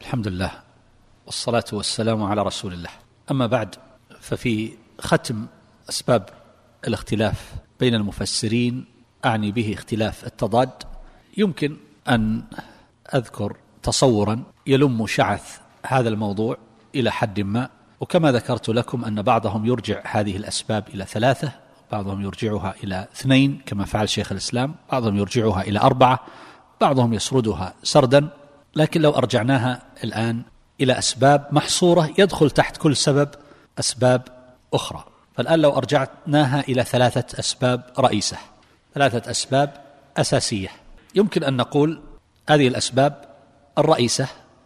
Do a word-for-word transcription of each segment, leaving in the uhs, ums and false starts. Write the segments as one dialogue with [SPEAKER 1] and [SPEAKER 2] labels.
[SPEAKER 1] الحمد لله والصلاة والسلام على رسول الله. أما بعد، ففي ختم أسباب الاختلاف بين المفسرين، أعني به اختلاف التضاد، يمكن أن أذكر تصورا يلم شعث هذا الموضوع إلى حد ما. وكما ذكرت لكم أن بعضهم يرجع هذه الأسباب إلى ثلاثة، بعضهم يرجعها إلى اثنين كما فعل شيخ الإسلام، بعضهم يرجعها إلى أربعة، بعضهم يسردها سردا. لكن لو أرجعناها الآن إلى أسباب محصورة يدخل تحت كل سبب أسباب أخرى، فالآن لو أرجعناها إلى ثلاثة أسباب رئيسة، ثلاثة أسباب أساسية، يمكن أن نقول هذه الأسباب الرئيسة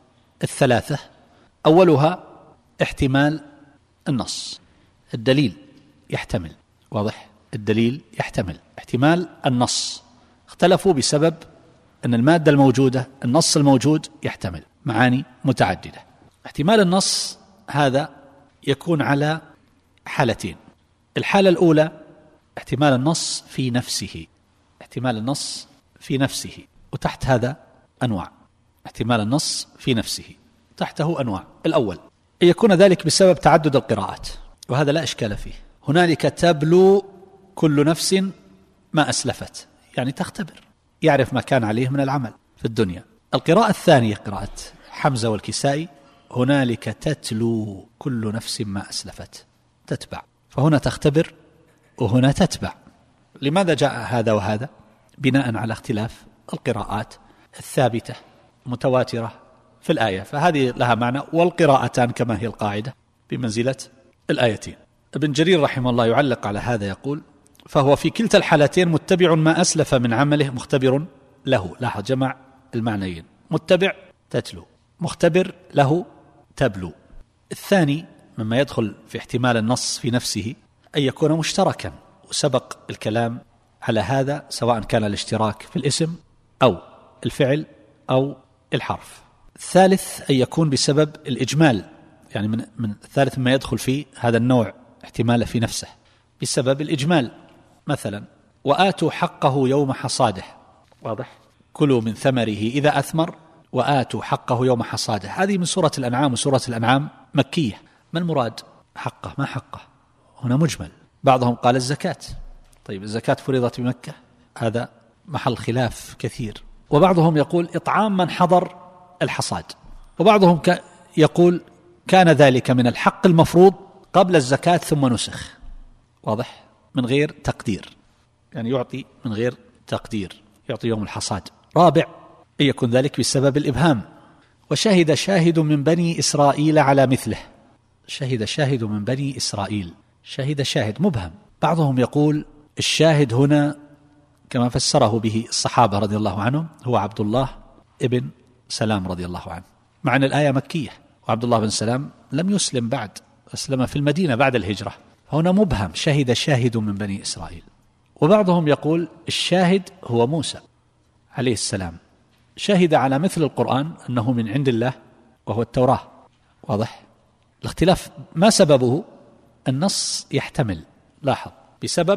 [SPEAKER 1] الثلاثة أولها احتمال النص. الدليل يحتمل، واضح؟ الدليل يحتمل احتمال النص. اختلفوا بسبب أن المادة الموجودة، النص الموجود، يحتمل معاني متعددة. احتمال النص هذا يكون على حالتين. الحالة الأولى احتمال النص في نفسه، احتمال النص في نفسه، وتحت هذا أنواع. احتمال النص في نفسه تحته أنواع. الأول أن يكون ذلك بسبب تعدد القراءات، وهذا لا إشكال فيه. هنالك تبلو كل نفس ما أسلفت، يعني تختبر، يعرف ما كان عليه من العمل في الدنيا. القراءة الثانية قراءة حمزة والكسائي، هنالك تتلو كل نفس ما أسلفت، تتبع. فهنا تختبر وهنا تتبع. لماذا جاء هذا وهذا؟ بناء على اختلاف القراءات الثابتة متواترة في الآية، فهذه لها معنى. والقراءتان كما هي القاعدة بمنزلة الآيتين. ابن جرير رحمه الله يعلق على هذا يقول: فهو في كلتا الحالتين متبع ما أسلف من عمله مختبر له. لاحظ جمع المعنيين، متبع تتلو، مختبر له تبلو. الثاني مما يدخل في احتمال النص في نفسه أن يكون مشتركا، وسبق الكلام على هذا، سواء كان الاشتراك في الاسم أو الفعل أو الحرف. الثالث أن يكون بسبب الإجمال، يعني من, من الثالث ما يدخل في هذا النوع احتمال في نفسه بسبب الإجمال. مثلا: وآتوا حقه يوم حصاده، واضح؟ كلوا من ثمره إذا أثمر وآتوا حقه يوم حصاده. هذه من سورة الأنعام، وسورة الأنعام مكية. ما المراد حقه؟ ما حقه هنا مجمل. بعضهم قال الزكاة. طيب الزكاة فرضت بمكة، هذا محل خلاف كثير. وبعضهم يقول إطعام من حضر الحصاد، وبعضهم يقول كان ذلك من الحق المفروض قبل الزكاة ثم نسخ، واضح؟ من غير تقدير، يعني يعطي من غير تقدير، يعطي يوم الحصاد. رابع أن يكون ذلك بسبب الإبهام. وشهد شاهد من بني إسرائيل على مثله. شهد شاهد من بني إسرائيل، شهد شاهد مبهم. بعضهم يقول الشاهد هنا كما فسره به الصحابة رضي الله عنهم هو عبد الله ابن سلام رضي الله عنه، مع أن الآية مكية، وعبد الله بن سلام لم يسلم بعد، أسلم في المدينة بعد الهجرة. هنا مبهم، شهد شاهد من بني إسرائيل. وبعضهم يقول الشاهد هو موسى عليه السلام، شهد على مثل القرآن أنه من عند الله وهو التوراة، واضح؟ الاختلاف ما سببه؟ النص يحتمل، لاحظ، بسبب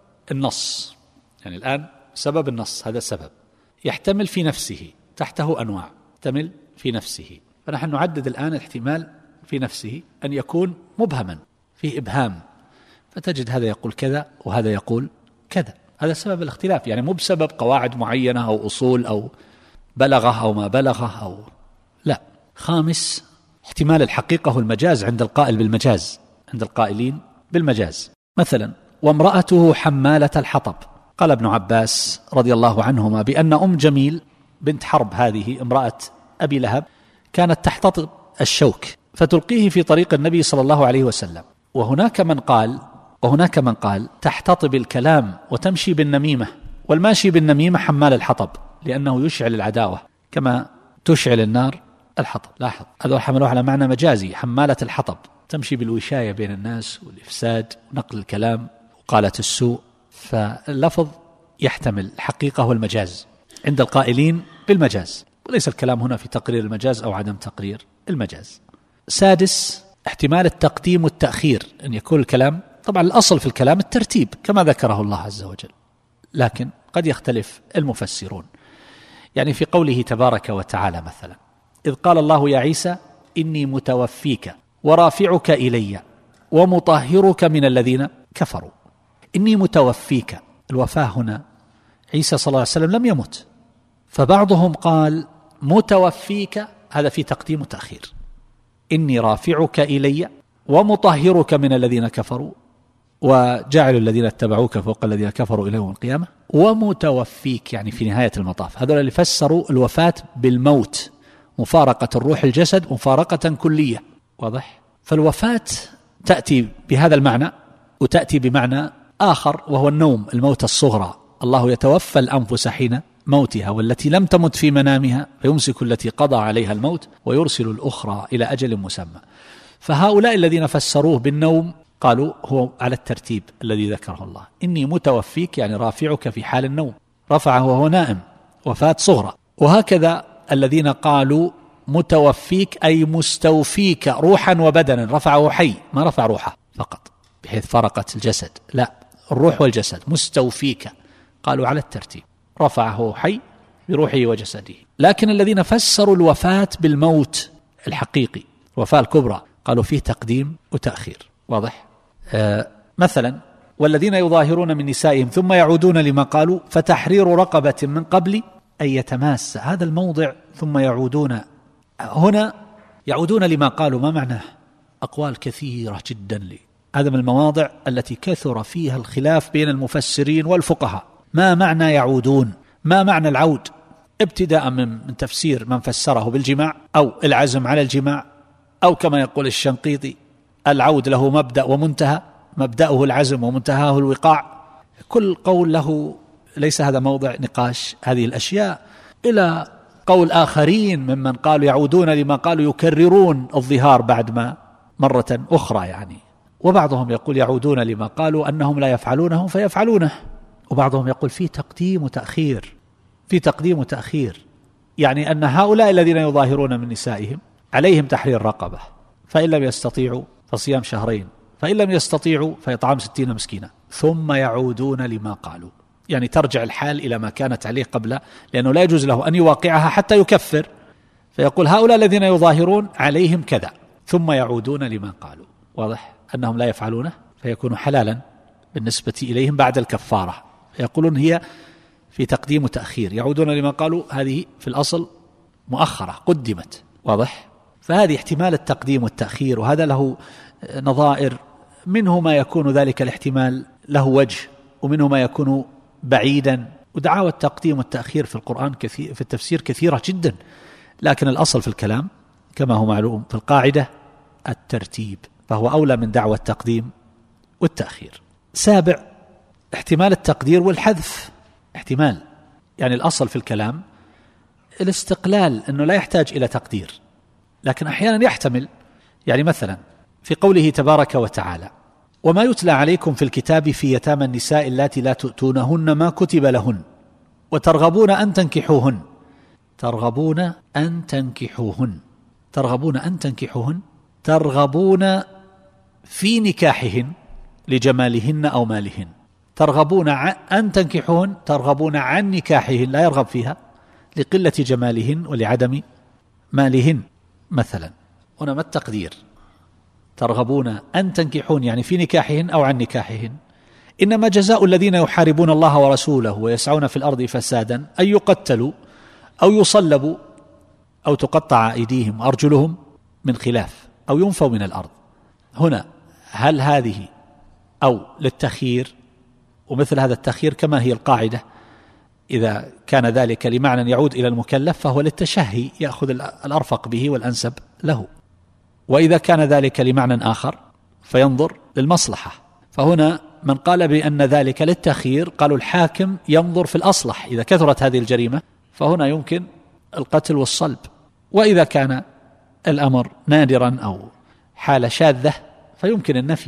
[SPEAKER 1] النص، يعني الآن سبب النص هذا السبب يحتمل في نفسه، تحته أنواع، يحتمل في نفسه. فنحن نعدد الآن الاحتمال في نفسه أن يكون مبهما، فيه إبهام، فتجد هذا يقول كذا وهذا يقول كذا. هذا سبب الاختلاف، يعني مو بسبب قواعد معينة أو أصول أو بلغه أو ما بلغه أو لا. خامس احتمال الحقيقة والمجاز عند القائل بالمجاز، عند القائلين بالمجاز. مثلا: وامرأته حمالة الحطب. قال ابن عباس رضي الله عنهما بأن أم جميل بنت حرب، هذه امرأة أبي لهب، كانت تحتطب الشوك فتلقيه في طريق النبي صلى الله عليه وسلم. وهناك من قال وهناك من قال تحتطب الكلام وتمشي بالنميمة، والماشي بالنميمة حمال الحطب، لأنه يشعل العداوة كما تشعل النار الحطب. لاحظ، هذا حملوه على معنى مجازي، حمالة الحطب، تمشي بالوشاية بين الناس والإفساد ونقل الكلام وقالة السوء. فاللفظ يحتمل الحقيقة والمجاز عند القائلين بالمجاز، وليس الكلام هنا في تقرير المجاز أو عدم تقرير المجاز. سادس احتمال التقديم والتأخير، أن يكون الكلام، طبعا الأصل في الكلام الترتيب كما ذكره الله عز وجل، لكن قد يختلف المفسرون. يعني في قوله تبارك وتعالى مثلا: إذ قال الله يا عيسى إني متوفيك ورافعك إلي ومطهرك من الذين كفروا. إني متوفيك، الوفاة هنا عيسى صلى الله عليه وسلم لم يمت، فبعضهم قال متوفيك هذا في تقديم وتأخير، إني رافعك إلي ومطهرك من الذين كفروا وجعل الذين اتبعوك فوق الذين كفروا إلى يوم القيامة، ومتوفيك يعني في نهاية المطاف. هذول اللي فسروا الوفاة بالموت، مفارقة الروح الجسد مفارقة كلية، واضح؟ فالوفاة تأتي بهذا المعنى وتأتي بمعنى آخر وهو النوم، الموت الصغرى. الله يتوفى الأنفس حين موتها والتي لم تمت في منامها فيمسك التي قضى عليها الموت ويرسل الأخرى إلى أجل مسمى. فهؤلاء الذين فسروه بالنوم قالوا هو على الترتيب الذي ذكره الله، إني متوفيك يعني رافعك في حال النوم، رفعه وهو نائم، وفاة صغرى. وهكذا الذين قالوا متوفيك أي مستوفيك روحا وبدنا، رفعه حي، ما رفع روحه فقط بحيث فرقت الجسد، لا، الروح والجسد مستوفيك، قالوا على الترتيب، رفعه حي بروحه وجسده. لكن الذين فسروا الوفاة بالموت الحقيقي، الوفاة الكبرى، قالوا فيه تقديم وتأخير، واضح؟ آه مثلا والذين يظاهرون من نسائهم ثم يعودون لما قالوا فتحرير رقبة من قبل أن يتماس. هذا الموضع ثم يعودون، هنا يعودون لما قالوا، ما معناه؟ أقوال كثيرة جدا لي، هذا من المواضع التي كثر فيها الخلاف بين المفسرين والفقهاء. ما معنى يعودون؟ ما معنى العود؟ ابتداء من تفسير من فسره بالجماع أو العزم على الجماع، أو كما يقول الشنقيطي العود له مبدأ ومنتهى، مبدأه العزم ومنتهاه الوقاع. كل قول له، ليس هذا موضع نقاش هذه الأشياء. إلى قول آخرين ممن قالوا يعودون لما قالوا يكررون الظهار بعد ما مرة أخرى يعني. وبعضهم يقول يعودون لما قالوا أنهم لا يفعلونه فيفعلونه. وبعضهم يقول في تقديم وتأخير، في تقديم وتأخير، يعني أن هؤلاء الذين يظاهرون من نسائهم عليهم تحرير رقبة، فإن لم يستطيعوا فصيام شهرين، فإن لم يستطيعوا فإطعام ستين مسكينا، ثم يعودون لما قالوا، يعني ترجع الحال إلى ما كانت عليه قبل، لأنه لا يجوز له أن يواقعها حتى يكفر، فيقول هؤلاء الذين يظاهرون عليهم كذا، ثم يعودون لما قالوا، واضح أنهم لا يفعلونه، فيكون حلالا بالنسبة إليهم بعد الكفارة. يقولون هي في تقديم وتأخير، يعودون لما قالوا هذه في الأصل مؤخرة قدمت، واضح؟ فهذه احتمال التقديم والتأخير، وهذا له نظائر، منه ما يكون ذلك الاحتمال له وجه، ومنه ما يكون بعيدا. ودعاوى التقديم والتأخير في القرآن كثير، في التفسير كثيرة جدا، لكن الأصل في الكلام كما هو معلوم في القاعدة الترتيب، فهو أولى من دعوى التقديم والتأخير. سابع، احتمال التقدير والحذف، احتمال، يعني الأصل في الكلام الاستقلال، أنه لا يحتاج إلى تقدير، لكن أحيانا يحتمل. يعني مثلا في قوله تبارك وتعالى وما يتلى عليكم في الكتاب في يتامى النساء اللاتي لا تؤتونهن ما كتب لهن وترغبون أن تنكحوهن، ترغبون أن تنكحوهن، ترغبون أن تنكحوهن، ترغبون في نكاحهن لجمالهن أو مالهن، ترغبون أن تنكحوهن، ترغبون عن نكاحهن، لا يرغب فيها لقلة جمالهن ولعدم مالهن مثلا. هنا ما التقدير؟ ترغبون أن تنكحون يعني في نكاحهن أو عن نكاحهن. إنما جزاء الذين يحاربون الله ورسوله ويسعون في الأرض فسادا أن يقتلوا أو يصلبوا أو تقطع أيديهم وأرجلهم من خلاف أو ينفوا من الأرض. هنا هل هذه أو للتخيير؟ ومثل هذا التخيير كما هي القاعدة، إذا كان ذلك لمعنى يعود إلى المكلف فهو للتشهي، يأخذ الأرفق به والأنسب له، وإذا كان ذلك لمعنى آخر فينظر للمصلحة. فهنا من قال بأن ذلك للتخيير قالوا الحاكم ينظر في الأصلح، إذا كثرت هذه الجريمة فهنا يمكن القتل والصلب، وإذا كان الأمر نادرا أو حالة شاذة فيمكن النفي.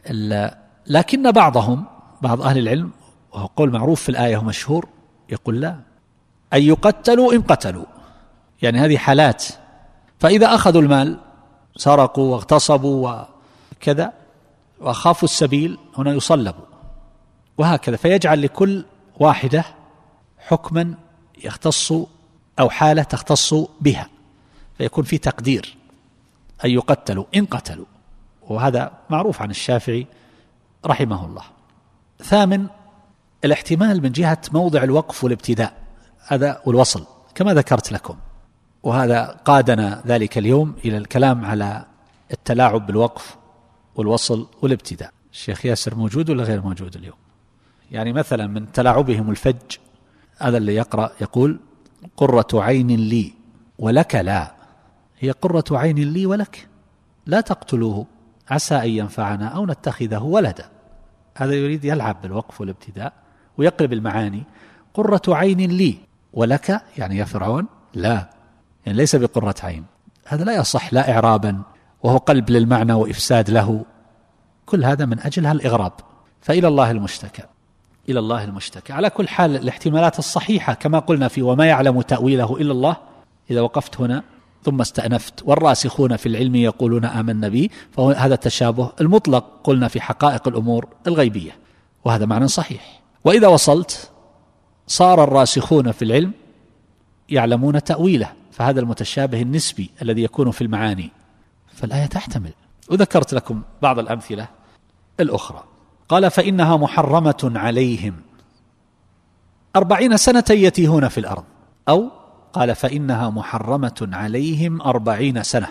[SPEAKER 1] لكن بعضهم، بعض أهل العلم، وهو قول معروف في الآية ومشهور، يقول لا، أن يقتلوا إن قتلوا، يعني هذه حالات، فإذا أخذوا المال سرقوا واغتصبوا وكذا وخافوا السبيل هنا يصلبوا، وهكذا، فيجعل لكل واحدة حكما يختص أو حالة تختص بها. فيكون في تقدير أن يقتلوا إن قتلوا، وهذا معروف عن الشافعي رحمه الله. ثامن، الاحتمال من جهة موضع الوقف والابتداء هذا والوصل كما ذكرت لكم، وهذا قادنا ذلك اليوم إلى الكلام على التلاعب بالوقف والوصل والابتداء. الشيخ ياسر موجود ولا غير موجود اليوم؟ يعني مثلا من تلاعبهم الفج، هذا اللي يقرأ يقول قرة عين لي ولك لا، هي قرة عين لي ولك، لا تقتلوه عسى أن ينفعنا أو نتخذه ولدا. هذا يريد يلعب بالوقف والابتداء ويقلب المعاني. قرة عين لي ولك يعني يا فرعون لا، يعني ليس بقرة عين، هذا لا يصح لا إعرابا، وهو قلب للمعنى وإفساد له، كل هذا من أجلها الإغراب. فإلى الله المشتكى، إلى الله المشتكى. على كل حال الاحتمالات الصحيحة كما قلنا في وما يعلم تأويله إلا الله، إذا وقفت هنا ثم استأنفت والراسخون في العلم يقولون آمنا به، فهذا التشابه المطلق قلنا في حقائق الأمور الغيبية، وهذا معنى صحيح. وإذا وصلت صار الراسخون في العلم يعلمون تأويله، فهذا المتشابه النسبي الذي يكون في المعاني، فالآية تحتمل. وذكرت لكم بعض الأمثلة الأخرى. قال فإنها محرمة عليهم أربعين سنة يتيهون في الأرض، أو قال فإنها محرمة عليهم أربعين سنة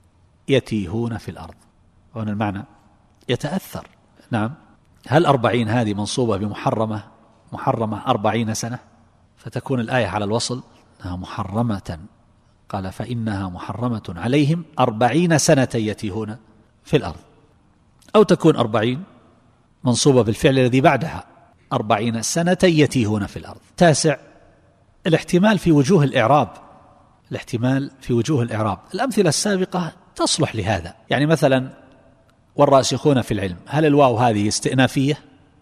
[SPEAKER 1] يتيهون في الأرض. هنا المعنى يتأثر. نعم، هل أربعين هذه منصوبة بمحرمة محرمة أربعين سنة، فتكون الآية على الوصل محرمة. قال فإنها محرمة عليهم أربعين سنة يتيهون في الأرض، أو تكون أربعين منصوبة بالفعل الذي بعدها أربعين سنة يتيهون في الأرض. تاسع، الاحتمال في وجوه الإعراب، الاحتمال في وجوه الإعراب. الأمثلة السابقة تصلح لهذا، يعني مثلا والراسخون في العلم، هل الواو هذه استئنافية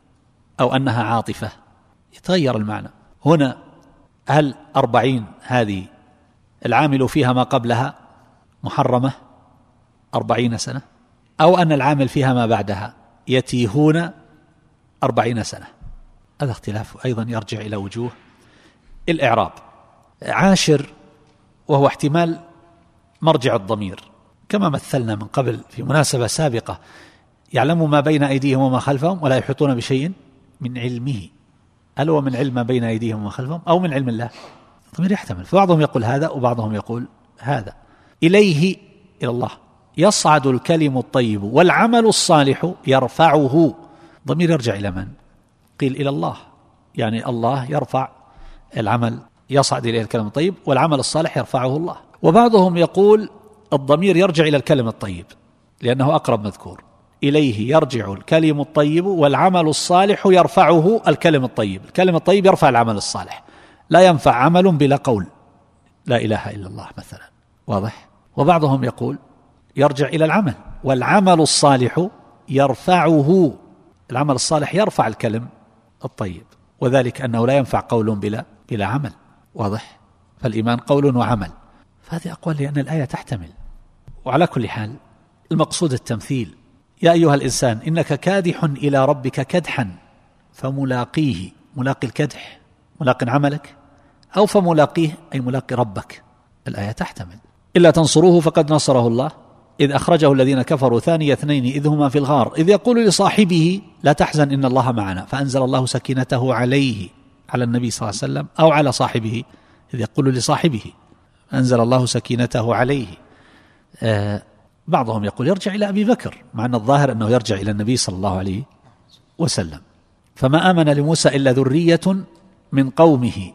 [SPEAKER 1] أو أنها عاطفة؟ يتغير المعنى. هنا هل أربعين هذه العامل فيها ما قبلها محرمة أربعين سنة، أو أن العامل فيها ما بعدها يتيهون أربعين سنة؟ هذا اختلاف أيضا يرجع إلى وجوه الإعراب. عاشر، وهو احتمال مرجع الضمير، كما مثلنا من قبل في مناسبة سابقة، يعلم ما بين أيديهم وما خلفهم ولا يحيطون بشيء من علمه. هل هو من علم ما بين أيديهم وما خلفهم أو من علم الله؟ الضمير يحتمل، فبعضهم يقول هذا وبعضهم يقول هذا. إليه، إلى الله، يصعد الكلم الطيب والعمل الصالح يرفعه. ضمير يرجع إلى من؟ قيل إلى الله، يعني الله يرفع العمل، يصعد إليه الكلم الطيب والعمل الصالح يرفعه الله. وبعضهم يقول الضمير يرجع إلى الكلم الطيب لأنه أقرب مذكور، إليه يرجع الكلم الطيب والعمل الصالح يرفعه الكلم الطيب. الكلم الطيب يرفع العمل الصالح، لا ينفع عمل بلا قول لا إله إلا الله مثلا، واضح؟ وبعضهم يقول يرجع إلى العمل والعمل الصالح يرفعه، العمل الصالح يرفع الكلم الطيب، وذلك أنه لا ينفع قول بلا بلا عمل، واضح؟ فالإيمان قول وعمل. فهذه أقوال لأن الآية تحتمل. وعلى كل حال المقصود التمثيل. يا أيها الإنسان إنك كادح إلى ربك كدحا فملاقيه، ملاقي الكدح ملاقي عملك، أو فملاقيه أي ملاقي ربك. الآية تحتمل. إلا تنصروه فقد نصره الله إذ أخرجه الذين كفروا ثاني اثنين إذ هما في الغار إذ يقول لصاحبه لا تحزن إن الله معنا فأنزل الله سكينته عليه، على النبي صلى الله عليه وسلم، أو على صاحبه إذ يقول لصاحبه أنزل الله سكينته عليه. آه بعضهم يقول يرجع إلى أبي بكر، مع أن الظاهر أنه يرجع إلى النبي صلى الله عليه وسلم. فما آمن لموسى إلا ذرية من قومه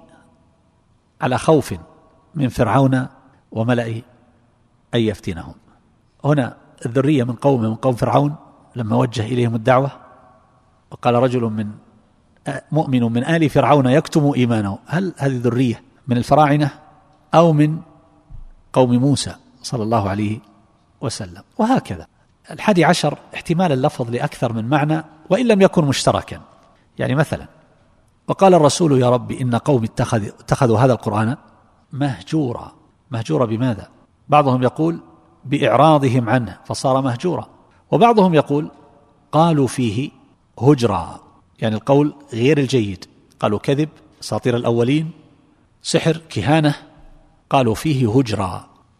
[SPEAKER 1] على خوف من فرعون وملئه أن يفتنهم. هنا الذرية من قوم من قوم فرعون لما وجه إليهم الدعوة وقال رجل من مؤمن من آل فرعون يكتم إيمانه، هل هذه ذرية من الفراعنة أو من قوم موسى صلى الله عليه وسلم؟ وهكذا. الحادي عشر احتمال اللفظ لأكثر من معنى وإن لم يكن مشتركا، يعني مثلا وقال الرسول يا رب إن قوم اتخذ اتخذوا هذا القرآن مهجورا. مهجورا بماذا؟ بعضهم يقول بإعراضهم عنه فصار مهجورا، وبعضهم يقول قالوا فيه هجرا، يعني القول غير الجيد، قالوا كذب، أساطير الأولين، سحر، كهانة، قالوا فيه هجرا.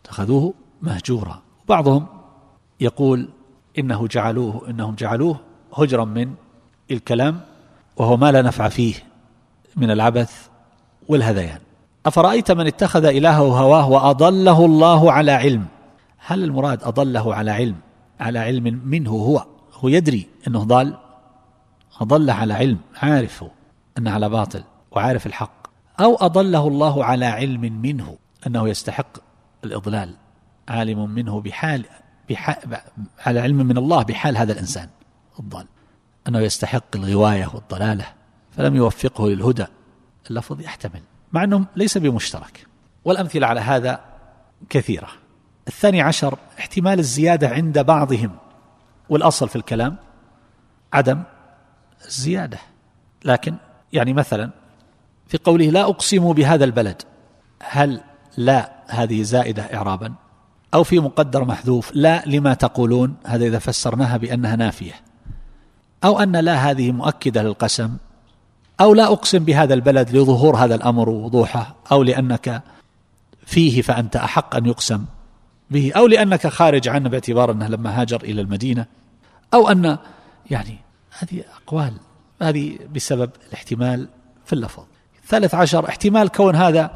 [SPEAKER 1] اتخذوه مهجورا. بعضهم يقول إنه جعلوه إنهم جعلوه هجرا من الكلام، وهو ما لا نفع فيه من العبث والهذيان. أفرأيت من اتخذ إلهه هواه وأضله الله على علم؟ هل المراد أضله على علم على علم منه؟ هو هو يدري أنه ضال، أضله على علم، عارفه أنه على باطل وعارف الحق، أو أضله الله على علم منه أنه يستحق الإضلال، عالم منه بحال, بحال على علم من الله بحال هذا الإنسان الضال، أنه يستحق الغواية والضلالة فلم يوفقه للهدى. اللفظ يحتمل مع أنه ليس بمشترك، والأمثلة على هذا كثيرة. الثاني عشر احتمال الزيادة عند بعضهم، والأصل في الكلام عدم الزيادة، لكن يعني مثلا في قوله لا أقسم بهذا البلد، هل لا هذه زائدة إعرابا، أو في مقدر محذوف لا لما تقولون، هذا إذا فسرناها بأنها نافية، أو أن لا هذه مؤكدة للقسم، أو لا أقسم بهذا البلد لظهور هذا الأمر ووضوحه، أو لأنك فيه فأنت أحق أن يقسم به، أو لأنك خارج عنه باعتبار أنه لما هاجر إلى المدينة، أو أن يعني هذه أقوال، هذه بسبب الاحتمال في اللفظ. ثالث عشر احتمال كون هذا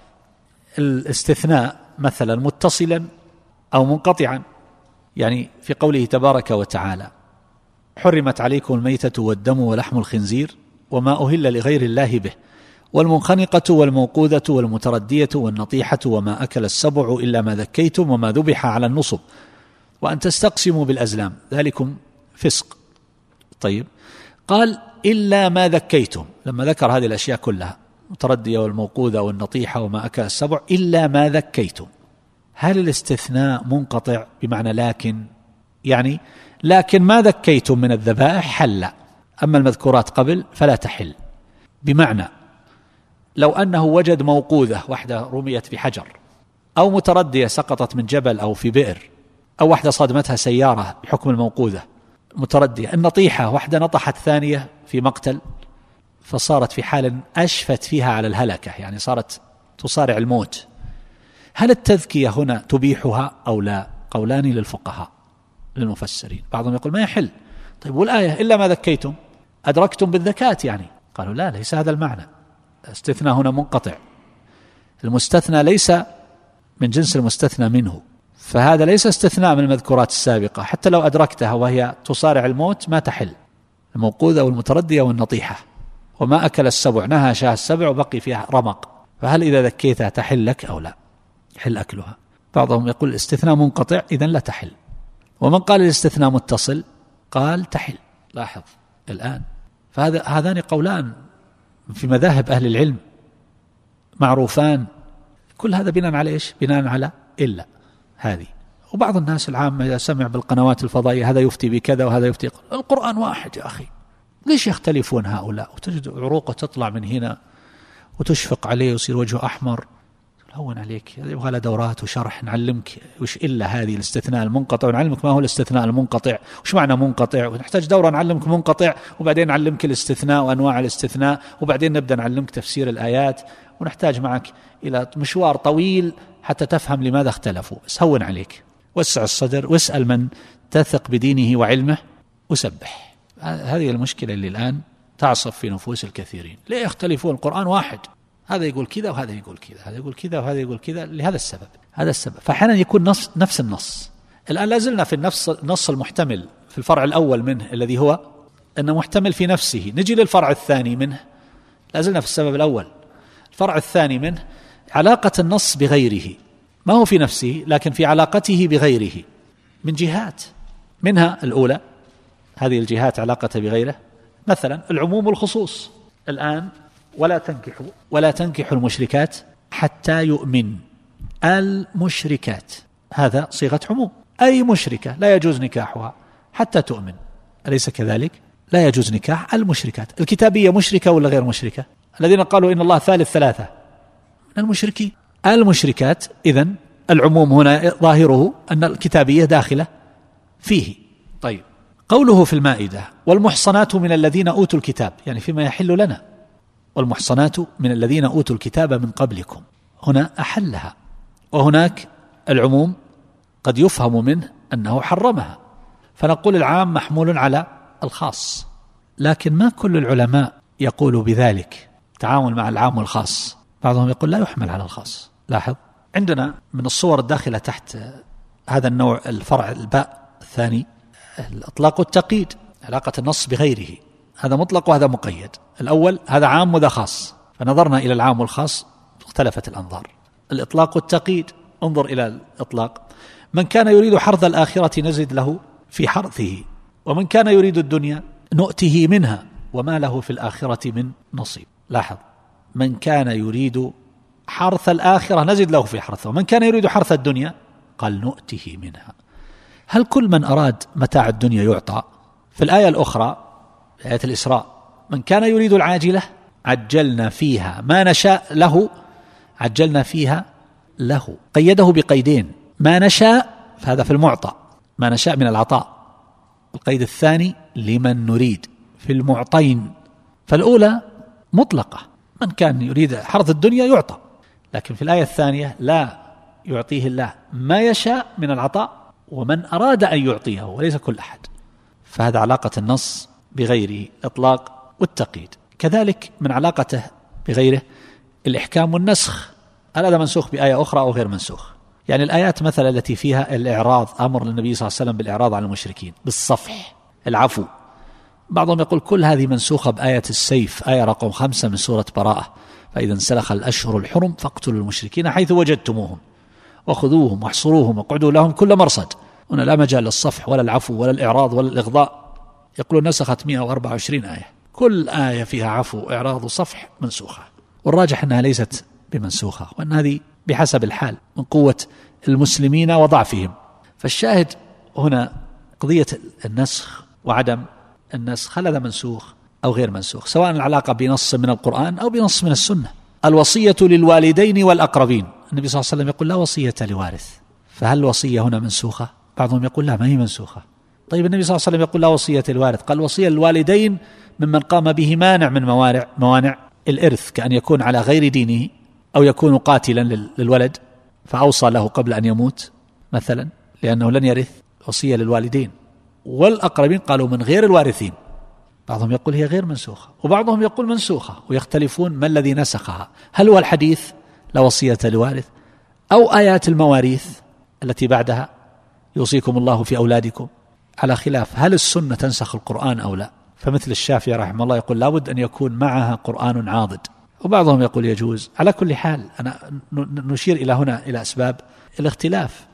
[SPEAKER 1] الاستثناء مثلا متصلا أو منقطعا، يعني في قوله تبارك وتعالى حرمت عليكم الميتة والدم ولحم الخنزير وما أهل لغير الله به والمنخنقة والموقوذة والمتردية والنطيحة وما أكل السبع إلا ما ذكيتم وما ذبح على النصب وأن تستقسموا بالأزلام ذلكم فسق. طيب، قال إلا ما ذكيتم، لما ذكر هذه الأشياء كلها المتردية والموقوذة والنطيحة وما أكل السبع إلا ما ذكيتم، هل الاستثناء منقطع بمعنى لكن، يعني لكن ما ذكيتم من الذبائح حل، أما المذكورات قبل فلا تحل. بمعنى لو أنه وجد موقوذة واحدة رميت بحجر، أو متردية سقطت من جبل أو في بئر، أو واحدة صادمتها سيارة بحكم الموقوذة متردية، النطيحة واحدة نطحت ثانية في مقتل فصارت في حال أشفت فيها على الهلكة، يعني صارت تصارع الموت، هل التذكية هنا تبيحها أو لا؟ قولان للفقهاء للمفسرين، بعضهم يقول ما يحل. طيب والآية إلا ما ذكيتم أدركتم بالذكاة يعني، قالوا لا، ليس هذا المعنى، استثناء هنا منقطع، المستثنى ليس من جنس المستثنى منه، فهذا ليس استثناء من المذكورات السابقة، حتى لو أدركتها وهي تصارع الموت ما تحل، الموقوذة والمتردية والنطيحة. وما أكل السبع، نهى شاه السبع وبقي فيها رمق، فهل إذا ذكيتها تحل لك أو لا؟ يحل أكلها. بعضهم يقول الاستثناء منقطع إذن لا تحل، ومن قال الاستثناء متصل قال تحل. لاحظ الآن، فهذا هذان قولان في مذاهب أهل العلم معروفان، كل هذا بناء على إيش؟ بناء على إلا هذه. وبعض الناس العامة إذا سمع بالقنوات الفضائية هذا يفتي بكذا وهذا يفتي، القرآن واحد يا أخي، ليش يختلفون هؤلاء؟ وتجد عروقه تطلع من هنا وتشفق عليه ويصير وجهه أحمر. هون عليك، يبغى له دورات وشرح، نعلمك وش إلا هذه الاستثناء المنقطع، ونعلمك ما هو الاستثناء المنقطع، وش معنى منقطع، ونحتاج دورة نعلمك منقطع، وبعدين نعلمك الاستثناء وأنواع الاستثناء، وبعدين نبدأ نعلمك تفسير الآيات، ونحتاج معك إلى مشوار طويل حتى تفهم لماذا اختلفوا. بس هون عليك، وسع الصدر واسأل من تثق بدينه وعلمه وسبح. هذه المشكلة اللي الآن تعصف في نفوس الكثيرين، ليه يختلفون؟ القرآن واحد، هذا يقول كذا وهذا يقول كذا، هذا يقول كذا وهذا يقول كذا، لهذا السبب، هذا السبب. فأحيانا يكون نص نفس النص. الآن لازلنا في النفس النص المحتمل في الفرع الأول منه الذي هو أنه محتمل في نفسه، نجي للفرع الثاني منه، لازلنا في السبب الأول. الفرع الثاني منه علاقة النص بغيره، ما هو في نفسه لكن في علاقته بغيره من جهات، منها الأولى هذه الجهات علاقة بغيره، مثلا العموم والخصوص. الآن ولا تنكحوا ولا تنكحوا المشركات حتى يؤمن، المشركات هذا صيغة عموم، أي مشركة لا يجوز نكاحها حتى تؤمن، أليس كذلك؟ لا يجوز نكاح المشركات. الكتابية مشركة ولا غير مشركة؟ الذين قالوا إن الله ثالث ثلاثة من المشركين، المشركات. إذن العموم هنا ظاهره أن الكتابية داخلة فيه. طيب، قوله في المائدة والمحصنات من الذين أوتوا الكتاب، يعني فيما يحل لنا، والمحصنات من الذين أوتوا الكتاب من قبلكم، هنا أحلها، وهناك العموم قد يفهم منه أنه حرمها، فنقول العام محمول على الخاص. لكن ما كل العلماء يقول بذلك، تعامل مع العام والخاص. بعضهم يقول لا يحمل على الخاص. لاحظ عندنا من الصور الداخلة تحت هذا النوع الفرع الباء الثاني الإطلاق والتقييد، علاقة النص بغيره، هذا مطلق وهذا مقيد. الأول هذا عام وذا خاص، فنظرنا إلى العام والخاص اختلفت الأنظار. الإطلاق والتقييد، انظر إلى الإطلاق: من كان يريد حرث الآخرة نزد له في حرثه، ومن كان يريد الدنيا نؤته منها وما له في الآخرة من نصيب. لاحظ، من كان يريد حرث الآخرة نزد له في حرثه، ومن كان يريد حرث الدنيا قال نؤته منها. هل كل من أراد متاع الدنيا يعطى؟ في الآية الأخرى آية الإسراء: من كان يريد العاجلة عجلنا فيها ما نشاء له، عجلنا فيها له، قيده بقيدين: ما نشاء، فهذا في المعطى، ما نشاء من العطاء. القيد الثاني لمن نريد في المعطين، فالأولى مطلقة، من كان يريد حرث الدنيا يعطى، لكن في الآية الثانية لا، يعطيه الله ما يشاء من العطاء ومن أراد أن يعطيه، وليس كل أحد. فهذا علاقة النص بغيره، إطلاق والتقييد. كذلك من علاقته بغيره الإحكام والنسخ، هل هذا منسوخ بآية أخرى أو غير منسوخ؟ يعني الآيات مثلا التي فيها الإعراض، أمر للنبي صلى الله عليه وسلم بالإعراض عن المشركين، بالصفح، العفو، بعضهم يقول كل هذه منسوخة بآية السيف، آية رقم خمسة من سورة براءة: فإذا انسلخ الأشهر الحرم فاقتلوا المشركين حيث وجدتموهم وخذوهم واحصروهم واقعدوا لهم كل مرصد. هنا لا مجال للصفح ولا العفو ولا الإعراض ولا الإغضاء. يقولون نسخت مئة وأربعة وعشرين آية، كل آية فيها عفو وإعراض وصفح منسوخة، والراجح أنها ليست بمنسوخة، وأن هذه بحسب الحال من قوة المسلمين وضعفهم. فالشاهد هنا قضية النسخ وعدم النسخ، هل هذا منسوخ أو غير منسوخ، سواء العلاقة بنص من القرآن أو بنص من السنة. الوصية للوالدين والأقربين، النبي صلى الله عليه وسلم يقول لا وصية لوارث، فهل الوصية هنا منسوخة؟ بعضهم يقول لا، ما هي منسوخة. طيب النبي صلى الله عليه وسلم يقول لا وصية للوارث، قال وصية للوالدين ممن قام به مانع من موانع موانع الإرث، كأن يكون على غير دينه أو يكون قاتلا للولد فأوصى له قبل أن يموت مثلا لأنه لن يرث، وصية للوالدين. والأقربين قالوا من غير الوارثين. بعضهم يقول هي غير منسوخة، وبعضهم يقول منسوخة، ويختلفون ما الذي نسخها، هل هو الحديث لا وصية لوارث أو آيات المواريث التي بعدها يوصيكم الله في أولادكم، على خلاف هل السنة تنسخ القرآن أو لا. فمثل الشافعي رحمه الله يقول لابد أن يكون معها قرآن عاضد، وبعضهم يقول يجوز. على كل حال أنا نشير إلى هنا إلى أسباب الاختلاف.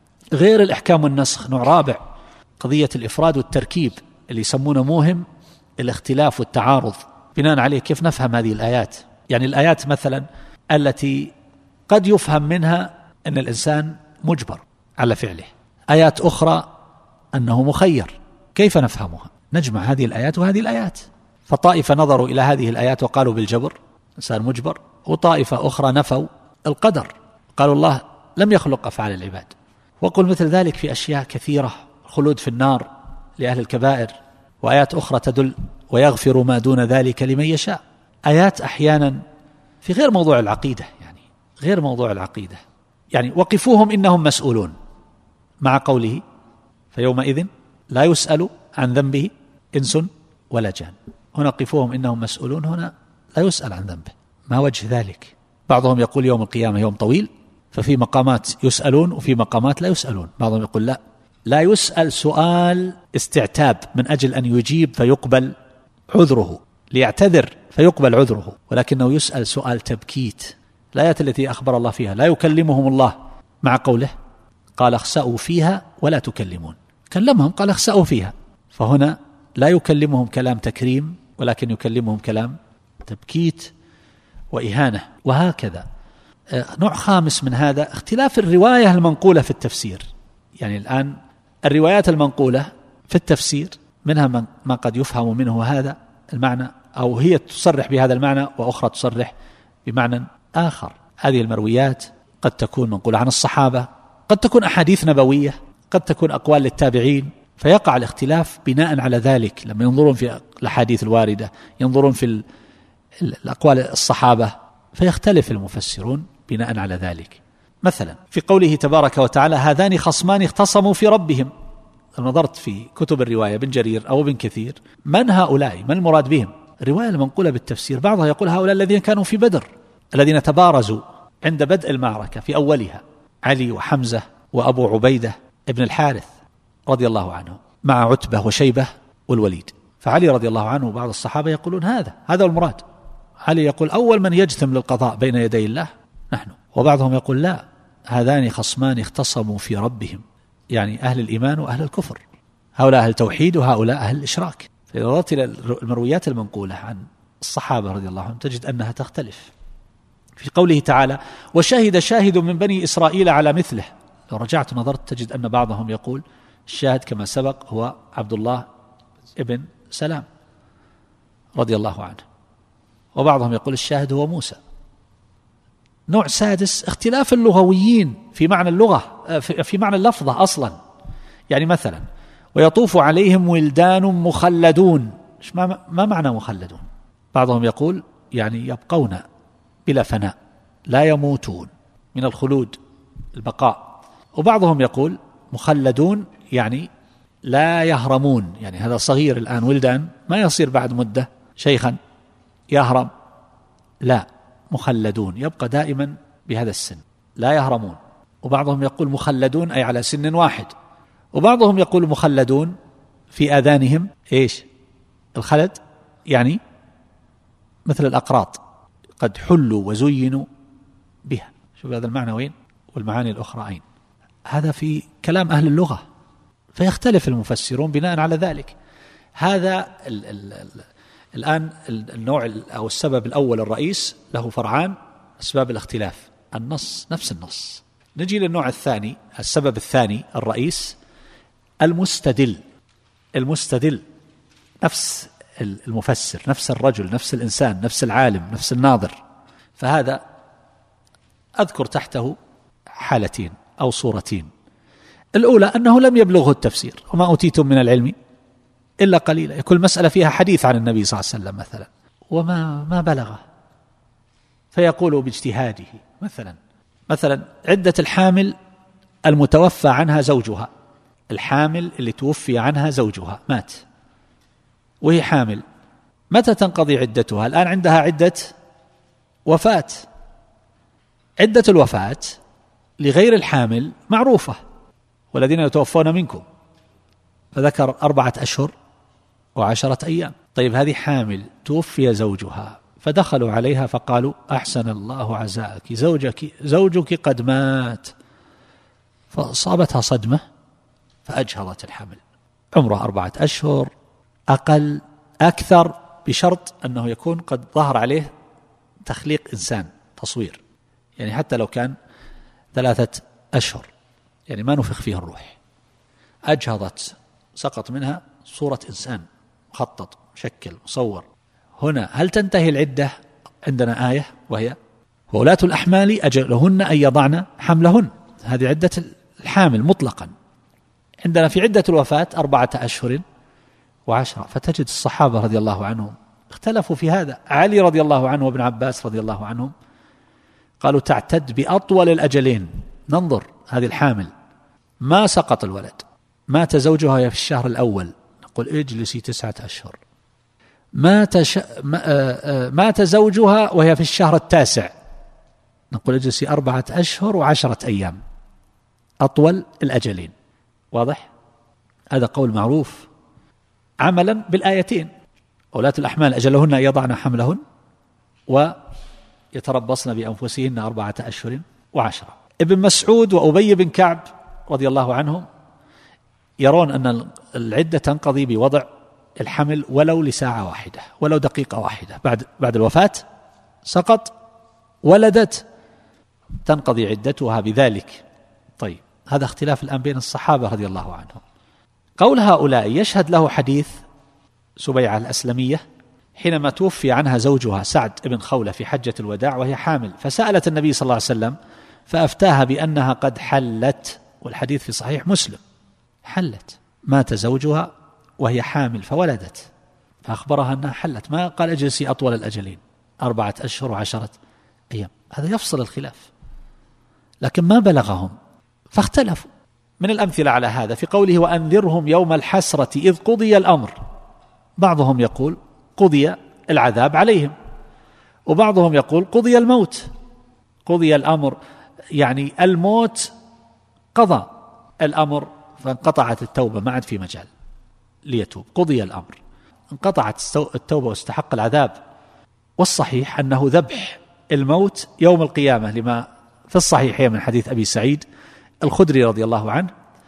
[SPEAKER 1] غير الإحكام والنسخ نوع رابع، قضية الإفراد والتركيب اللي يسمونه موهم الاختلاف والتعارض. بناء عليه كيف نفهم هذه الآيات؟ يعني الآيات مثلا التي قد يفهم منها أن الإنسان مجبر على فعله، آيات أخرى أنه مخير، كيف نفهمها؟ نجمع هذه الآيات وهذه الآيات. فطائفة نظروا إلى هذه الآيات وقالوا بالجبر، إنسان مجبر، وطائفة أخرى نفوا القدر، قالوا الله لم يخلق أفعال العباد. وقل مثل ذلك في أشياء كثيرة، خلود في النار لأهل الكبائر، وآيات أخرى تدل ويغفر ما دون ذلك لمن يشاء. آيات أحيانا في غير موضوع العقيدة، يعني غير موضوع العقيدة، يعني وقفوهم إنهم مسؤولون، مع قوله فيومئذ لا يسأل عن ذنبه إنس ولا جان. هنا قفوهم إنهم مسؤولون، هنا لا يسأل عن ذنبه، ما وجه ذلك؟ بعضهم يقول يوم القيامة يوم طويل، ففي مقامات يسألون وفي مقامات لا يسألون. بعضهم يقول لا لا يسأل سؤال استعتاب من أجل أن يجيب فيقبل عذره، ليعتذر فيقبل عذره، ولكنه يسأل سؤال تبكيت. الآيات التي أخبر الله فيها لا يكلمهم الله، مع قوله قال اخسأوا فيها ولا تكلمون، كلمهم قال اخسأوا فيها، فهنا لا يكلمهم كلام تكريم ولكن يكلمهم كلام تبكيت وإهانة. وهكذا نوع خامس من هذا اختلاف الرواية المنقولة في التفسير. يعني الآن الروايات المنقولة في التفسير منها ما قد يفهم منه هذا المعنى أو هي تصرح بهذا المعنى، وأخرى تصرح بمعنى آخر. هذه المرويات قد تكون منقولة عن الصحابة، قد تكون أحاديث نبوية، قد تكون أقوال للتابعين، فيقع الاختلاف بناء على ذلك. لما ينظرون في الأحاديث الواردة، ينظرون في الأقوال الصحابة، فيختلف المفسرون بناء على ذلك. مثلا في قوله تبارك وتعالى هذان خصمان اختصموا في ربهم، نظرت في كتب الرواية بن جرير أو بن كثير من هؤلاء، من المراد بهم؟ الرواية المنقولة بالتفسير بعضها يقول هؤلاء الذين كانوا في بدر، الذين تبارزوا عند بدء المعركة في أولها، علي وحمزة وأبو عبيدة ابن الحارث رضي الله عنه مع عتبة وشيبة والوليد. فعلي رضي الله عنه وبعض الصحابة يقولون هذا هذا المراد. علي يقول أول من يجثم للقضاء بين يدي الله نحن، وبعضهم يقول لا، هذان خصمان اختصموا في ربهم، يعني أهل الإيمان وأهل الكفر، هؤلاء أهل التوحيد وهؤلاء أهل الإشراك. فإذا نظرت إلى المرويات المنقولة عن الصحابة رضي الله عنهم تجد أنها تختلف. في قوله تعالى وشهد شاهد من بني إسرائيل على مثله، لو رجعت ونظرت تجد أن بعضهم يقول الشاهد كما سبق هو عبد الله ابن سلام رضي الله عنه، وبعضهم يقول الشاهد هو موسى. نوع سادس اختلاف اللغويين في معنى اللغة، في معنى اللفظة أصلا. يعني مثلا ويطوف عليهم ولدان مخلدون، ما معنى مخلدون؟ بعضهم يقول يعني يبقون بلا فناء، لا يموتون، من الخلود البقاء. وبعضهم يقول مخلدون يعني لا يهرمون، يعني هذا صغير الآن ولدان ما يصير بعد مدة شيخا يهرم، لا، مخلدون يبقى دائما بهذا السن لا يهرمون. وبعضهم يقول مخلدون أي على سن واحد، وبعضهم يقول مخلدون في آذانهم إيش الخلد، يعني مثل الأقراط قد حلوا وزينوا بها. شوف هذا المعنى وين والمعاني الأخرى أين؟ هذا في كلام أهل اللغة، فيختلف المفسرون بناء على ذلك. هذا ال ال ال الآن النوع أو السبب الأول الرئيس له فرعان أسباب الاختلاف، النص نفس النص. نجي للنوع الثاني، السبب الثاني الرئيس المستدل. المستدل نفس المفسر، نفس الرجل، نفس الإنسان، نفس العالم، نفس الناظر. فهذا أذكر تحته حالتين أو صورتين. الأولى أنه لم يبلغه التفسير، وما أوتيتم من العلم إلا قليلا، يكون مسألة فيها حديث عن النبي صلى الله عليه وسلم مثلا وما ما بلغه، فيقول باجتهاده. مثلا مثلا عدة الحامل المتوفى عنها زوجها، الحامل اللي توفي عنها زوجها مات وهي حامل، متى تنقضي عدتها؟ الآن عندها عدة وفاة. عدة الوفاة لغير الحامل معروفة، والذين يتوفون منكم، فذكر أربعة أشهر وعشرة أيام. طيب هذه حامل توفي زوجها، فدخلوا عليها فقالوا أحسن الله عزاءك، زوجك زوجك قد مات، فأصابتها صدمة فأجهضت الحمل. عمره أربعة أشهر أقل أكثر، بشرط أنه يكون قد ظهر عليه تخليق إنسان، تصوير، يعني حتى لو كان ثلاثة أشهر يعني ما نفخ فيه الروح. أجهضت، سقط منها صورة إنسان مخطط مشكل مصور. هنا هل تنتهي العدة؟ عندنا آية وهي وولاة الأحمال أجلهن أن يضعن حملهن، هذه عدة الحامل مطلقا. عندنا في عدة الوفاة أربعة أشهر وعشرة. فتجد الصحابة رضي الله عنهم اختلفوا في هذا. علي رضي الله عنه وابن عباس رضي الله عنهم قالوا تعتد بأطول الأجلين. ننظر هذه الحامل ما سقط الولد، مات زوجها في الشهر الأول، نقول اجلسي تسعة أشهر. مات, ش... مات زوجها وهي في الشهر التاسع، نقول اجلسي أربعة أشهر وعشرة أيام، أطول الأجلين. واضح؟ هذا قول معروف عملا بالآيتين، ولاة الأحمال أجلهن أن يضعن حملهن ويتربصن بأنفسهن أربعة أشهر وعشرة. ابن مسعود وأبي بن كعب رضي الله عنهم يرون أن العدة تنقضي بوضع الحمل ولو لساعة واحدة، ولو دقيقة واحدة، بعد بعد الوفاة سقط ولدت تنقضي عدتها بذلك. طيب هذا اختلاف الآن بين الصحابة رضي الله عنهم. قول هؤلاء يشهد له حديث سبيعة الأسلمية حينما توفي عنها زوجها سعد بن خولة في حجة الوداع وهي حامل، فسألت النبي صلى الله عليه وسلم فأفتاها بأنها قد حلت، والحديث في صحيح مسلم، حلت، مات زوجها وهي حامل فولدت، فأخبرها أنها حلت، ما قال اجلسي أطول الأجلين أربعة أشهر وعشرة أيام. هذا يفصل الخلاف. لكن ما بلغهم فاختلفوا. من الأمثلة على هذا في قوله وأنذرهم يوم الحسرة إذ قضي الأمر، بعضهم يقول قضي العذاب عليهم، وبعضهم يقول قضي الموت. قضي الأمر يعني الموت قضى الأمر فانقطعت التوبة، ما عاد في مجال ليتوب. قضي الأمر، انقطعت التوبة واستحق العذاب. والصحيح أنه ذبح الموت يوم القيامة، لما في الصحيحين من حديث أبي سعيد الخدري رضي الله عنه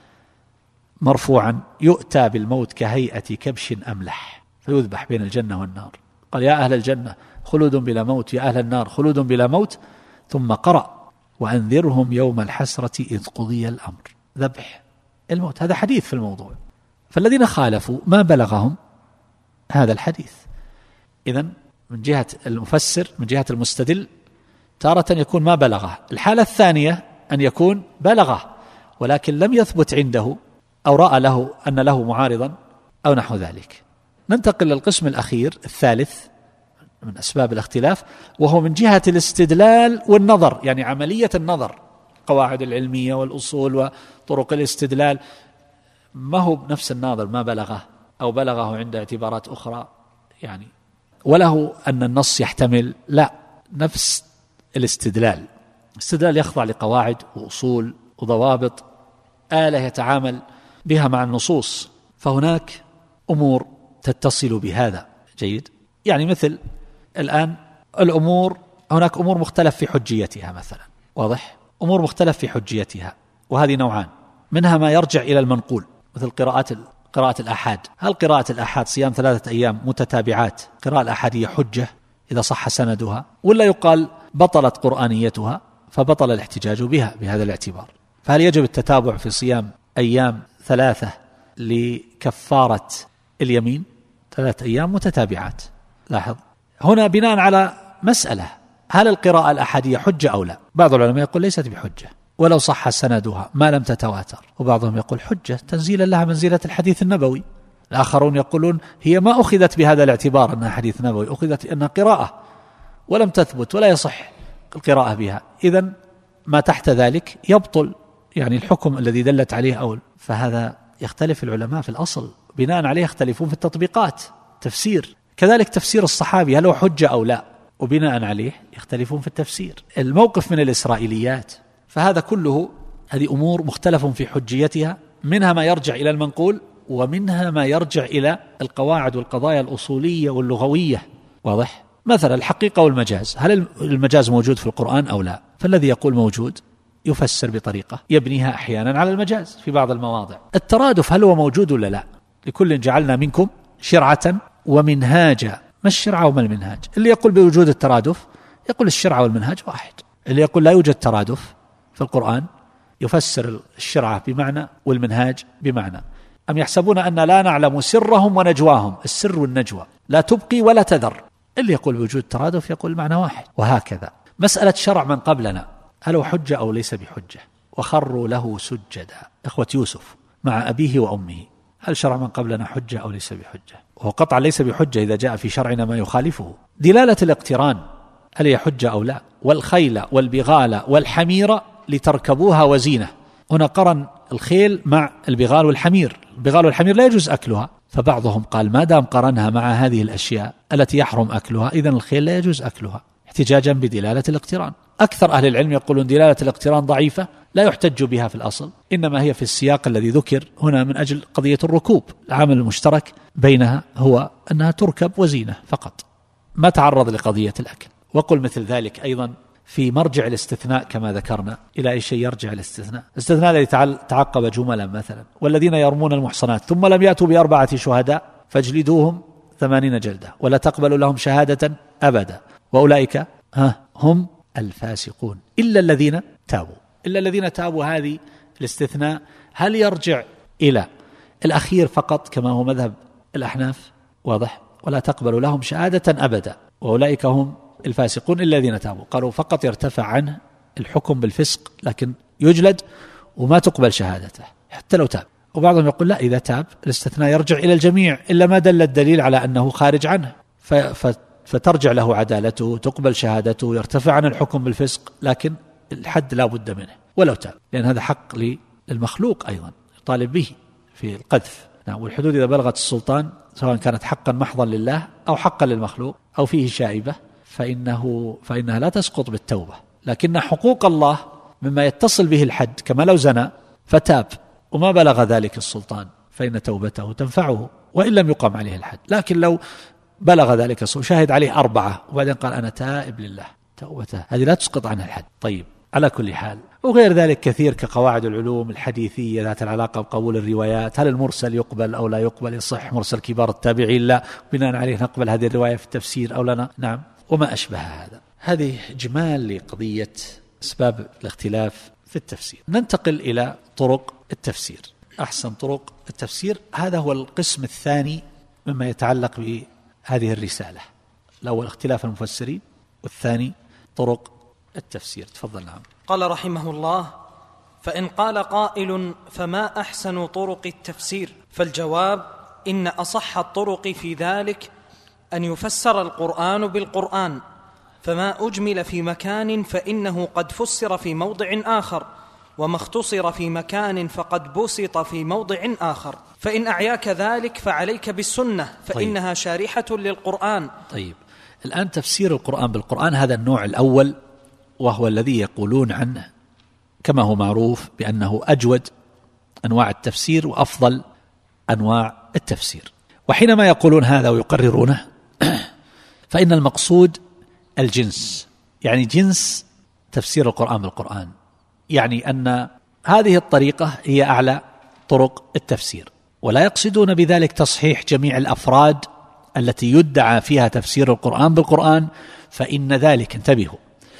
[SPEAKER 1] مرفوعا يؤتى بالموت كهيئة كبش أملح فيذبح بين الجنة والنار. قال يا أهل الجنة خلود بلا موت، يا أهل النار خلود بلا موت، ثم قرأ وأنذرهم يوم الحسرة إذ قضي الأمر، ذبح الموت. هذا حديث في الموضوع، فالذين خالفوا ما بلغهم هذا الحديث. إذن من جهة المفسر من جهة المستدل تارة يكون ما بلغه. الحالة الثانية أن يكون بلغه ولكن لم يثبت عنده أو رأى له أن له معارضا أو نحو ذلك. ننتقل للقسم الأخير الثالث من أسباب الاختلاف، وهو من جهة الاستدلال والنظر، يعني عملية النظر، قواعد العلمية والأصول وطرق الاستدلال. ما هو نفس الناظر ما بلغه أو بلغه عند اعتبارات أخرى يعني، وله أن النص يحتمل، لا، نفس الاستدلال. الاستدلال يخضع لقواعد وأصول وضوابط، آلة يتعامل بها مع النصوص، فهناك أمور تتصل بهذا. جيد، يعني مثل الآن الأمور، هناك أمور مختلف في حجيتها مثلا، واضح، أمور مختلف في حجيتها، وهذه نوعان، منها ما يرجع إلى المنقول مثل قراءات قراءة الآحاد. هل قراءة الآحاد صيام ثلاثة أيام متتابعات قراءة الآحادية حجة إذا صح سندها، ولا يقال بطلت قرآنيتها فبطل الاحتجاج بها بهذا الاعتبار؟ فهل يجب التتابع في صيام أيام ثلاثة لكفارة اليمين؟ ثلاثة أيام متتابعات. لاحظ هنا بناء على مسألة، هل القراءة الأحادية حجة أو لا؟ بعض العلماء يقول ليست بحجة ولو صح سندها ما لم تتواتر، وبعضهم يقول حجة تنزيلا لها منزلة الحديث النبوي. الآخرون يقولون هي ما أخذت بهذا الاعتبار أنها حديث نبوي، أخذت أنها قراءة ولم تثبت ولا يصح القراءة بها، إذن ما تحت ذلك يبطل يعني الحكم الذي دلت عليه أول. فهذا يختلف العلماء في الأصل، بناء عليه يختلفون في التطبيقات تفسير. كذلك تفسير الصحابي هل هو حجة أو لا، وبناء عليه يختلفون في التفسير. الموقف من الإسرائيليات، فهذا كله هذه أمور مختلف في حجيتها، منها ما يرجع إلى المنقول ومنها ما يرجع إلى القواعد والقضايا الأصولية واللغوية. واضح؟ مثلا الحقيقة والمجاز، هل المجاز موجود في القرآن أو لا؟ فالذي يقول موجود يفسر بطريقة يبنيها أحيانا على المجاز في بعض المواضع. الترادف هل هو موجود ولا لا؟ لكل جعلنا منكم شرعة ومنهاجا. ما الشرعة وما المنهاج؟ اللي يقول بوجود الترادف يقول الشرعة والمنهاج واحد، اللي يقول لا يوجد ترادف في القرآن يفسر الشرعة بمعنى والمنهاج بمعنى. أم يحسبون أن لا نعلم سرهم ونجواهم، السر والنجوى لا تبقي ولا تذر. اللي يقول بوجود ترادف يقول معنى واحد. وهكذا مسألة شرع من قبلنا، هل هو حجة أو ليس بحجة؟ وخروا له سجدا، إخوة يوسف مع أبيه وأمه، هل شرع من قبلنا حجة أو ليس بحجة؟ وهو قطعا ليس بحجة إذا جاء في شرعنا ما يخالفه. دلالة الاقتران هل هي حجة أو لا؟ والخيل والبغال والحمير لتركبوها وزينة، هنا قرن الخيل مع البغال والحمير. البغال والحمير لا يجوز أكلها، فبعضهم قال ما دام قرنها مع هذه الأشياء التي يحرم أكلها إذن الخيل لا يجوز أكلها، احتجاجا بدلالة الاقتران. أكثر أهل العلم يقولون دلالة الاقتران ضعيفة لا يحتج بها في الأصل، إنما هي في السياق الذي ذكر هنا من أجل قضية الركوب. العامل المشترك بينها هو أنها تركب وزينة فقط، ما تعرض لقضية الأكل. وقل مثل ذلك أيضا في مرجع الاستثناء كما ذكرنا. إلى أي شيء يرجع الاستثناء؟ الاستثناء الذي تعقب جملا مثلا والذين يرمون المحصنات ثم لم يأتوا بأربعة شهداء فاجلدوهم ثمانين جلدة ولا تقبلوا لهم شهادة أبدا وأولئك ها هم الفاسقون إلا الذين تابوا. إلا الذين تابوا، هذه الاستثناء هل يرجع إلى الأخير فقط كما هو مذهب الأحناف؟ واضح؟ ولا تقبلوا لهم شهادة أبدا وأولئك هم الفاسقون إلا الذين تابوا، قالوا فقط يرتفع عنه الحكم بالفسق لكن يجلد وما تقبل شهادته حتى لو تاب. وبعضهم يقول لا، إذا تاب الاستثناء يرجع إلى الجميع إلا ما دل الدليل على أنه خارج عنه، فترجع له عدالته، تقبل شهادته، يرتفع عن الحكم بالفسق، لكن الحد لا بد منه. ولو تاب، لأن هذا حق للمخلوق أيضا يطالب به في القذف. نعم. والحدود إذا بلغت السلطان سواء كانت حقا محضا لله أو حقا للمخلوق أو فيه شائبة فإنه فإنها لا تسقط بالتوبة. لكن حقوق الله مما يتصل به الحد، كما لو زنى فتاب وما بلغ ذلك السلطان فإن توبته تنفعه وإن لم يقام عليه الحد. لكن لو بلغ ذلك السلطان شاهد عليه أربعة وبعدين قال أنا تائب لله، توبته هذه لا تسقط عنها الحد. طيب، على كل حال، وغير ذلك كثير كقواعد العلوم الحديثية ذات العلاقة بقبول الروايات، هل المرسل يقبل أو لا يقبل، يصح مرسل كبار التابعين لا، بناء عليه نقبل هذه الرواية في التفسير أو لنا، نعم، وما أشبه هذا. هذه إجمال لقضية أسباب الاختلاف في التفسير. ننتقل إلى طرق التفسير، أحسن طرق التفسير. هذا هو القسم الثاني مما يتعلق بهذه الرسالة. الأول اختلاف المفسرين، والثاني طرق التفسير. تفضل. نعم.
[SPEAKER 2] قال رحمه الله: فإن قال قائل فما أحسن طرق التفسير؟ فالجواب: إن أصح الطرق في ذلك أن يفسر القرآن بالقرآن، فما أجمل في مكان فإنه قد فسر في موضع آخر، وما اختصر في مكان فقد بسط في موضع آخر. فإن أعياك ذلك فعليك بالسنة، فإنها طيب. شارحة للقرآن.
[SPEAKER 1] طيب، الآن تفسير القرآن بالقرآن هذا النوع الأول، وهو الذي يقولون عنه كما هو معروف بأنه أجود أنواع التفسير وأفضل أنواع التفسير. وحينما يقولون هذا ويقررونه فإن المقصود الجنس، يعني جنس تفسير القرآن بالقرآن، يعني أن هذه الطريقة هي أعلى طرق التفسير، ولا يقصدون بذلك تصحيح جميع الأفراد التي يدعى فيها تفسير القرآن بالقرآن، فإن ذلك، انتبهوا،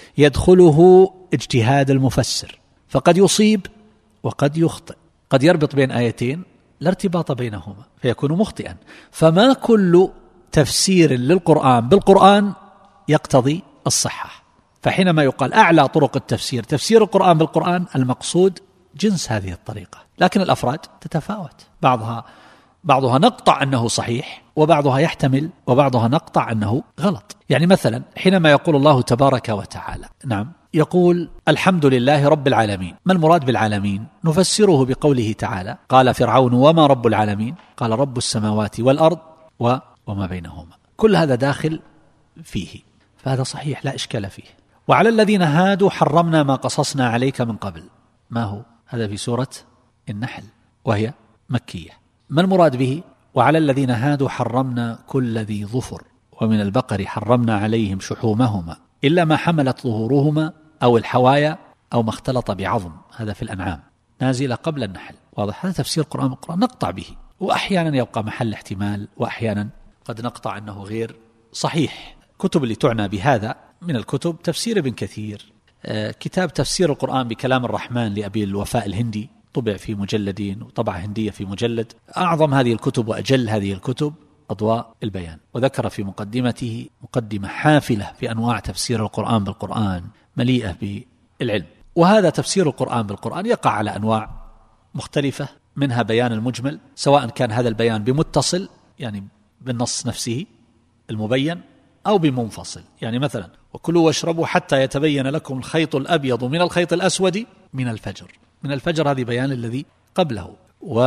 [SPEAKER 1] يدخله اجتهاد المفسر، فقد يصيب وقد يخطئ، قد يربط بين آيتين لا ارتباط بينهما فيكون مخطئا. فما كل تفسير للقرآن بالقرآن يقتضي الصحة. فحينما يقال أعلى طرق التفسير تفسير القرآن بالقرآن، المقصود جنس هذه الطريقة، لكن الأفراد تتفاوت، بعضها بعضها نقطع أنه صحيح، وبعضها يحتمل، وبعضها نقطع أنه غلط. يعني مثلا حينما يقول الله تبارك وتعالى، نعم، يقول الحمد لله رب العالمين، ما المراد بالعالمين؟ نفسره بقوله تعالى: قال فرعون وما رب العالمين؟ قال رب السماوات والأرض و... وما بينهما. كل هذا داخل فيه، فهذا صحيح لا إشكال فيه. وعلى الذين هادوا حرمنا ما قصصنا عليك من قبل، ما هو؟ هذا في سورة النحل وهي مكية. ما المراد به؟ وعلى الذين هادوا حرمنا كل ذي ظفر، ومن البقر حرمنا عليهم شحومهما إلا ما حملت ظهورهما أو الحوايا أو ما اختلط بعظم، هذا في الأنعام، نازلة قبل النحل. واضح؟ هذا تفسير القرآن بالقرآن نقطع به، وأحيانا يبقى محل احتمال، وأحيانا قد نقطع أنه غير صحيح. كتب اللي تعنى بهذا من الكتب تفسير ابن كثير، آه كتاب تفسير القرآن بكلام الرحمن لأبي الوفاء الهندي، طبع في مجلدين وطبعة هندية في مجلد. أعظم هذه الكتب وأجل هذه الكتب أضواء البيان، وذكر في مقدمته مقدمة حافلة في أنواع تفسير القرآن بالقرآن مليئة بالعلم. وهذا تفسير القرآن بالقرآن يقع على أنواع مختلفة، منها بيان المجمل، سواء كان هذا البيان بمتصل يعني بالنص نفسه المبين، أو بمنفصل، يعني مثلا وكلوا واشربوا حتى يتبين لكم الخيط الأبيض من الخيط الأسود من الفجر. من الفجر هذه بيان الذي قبله.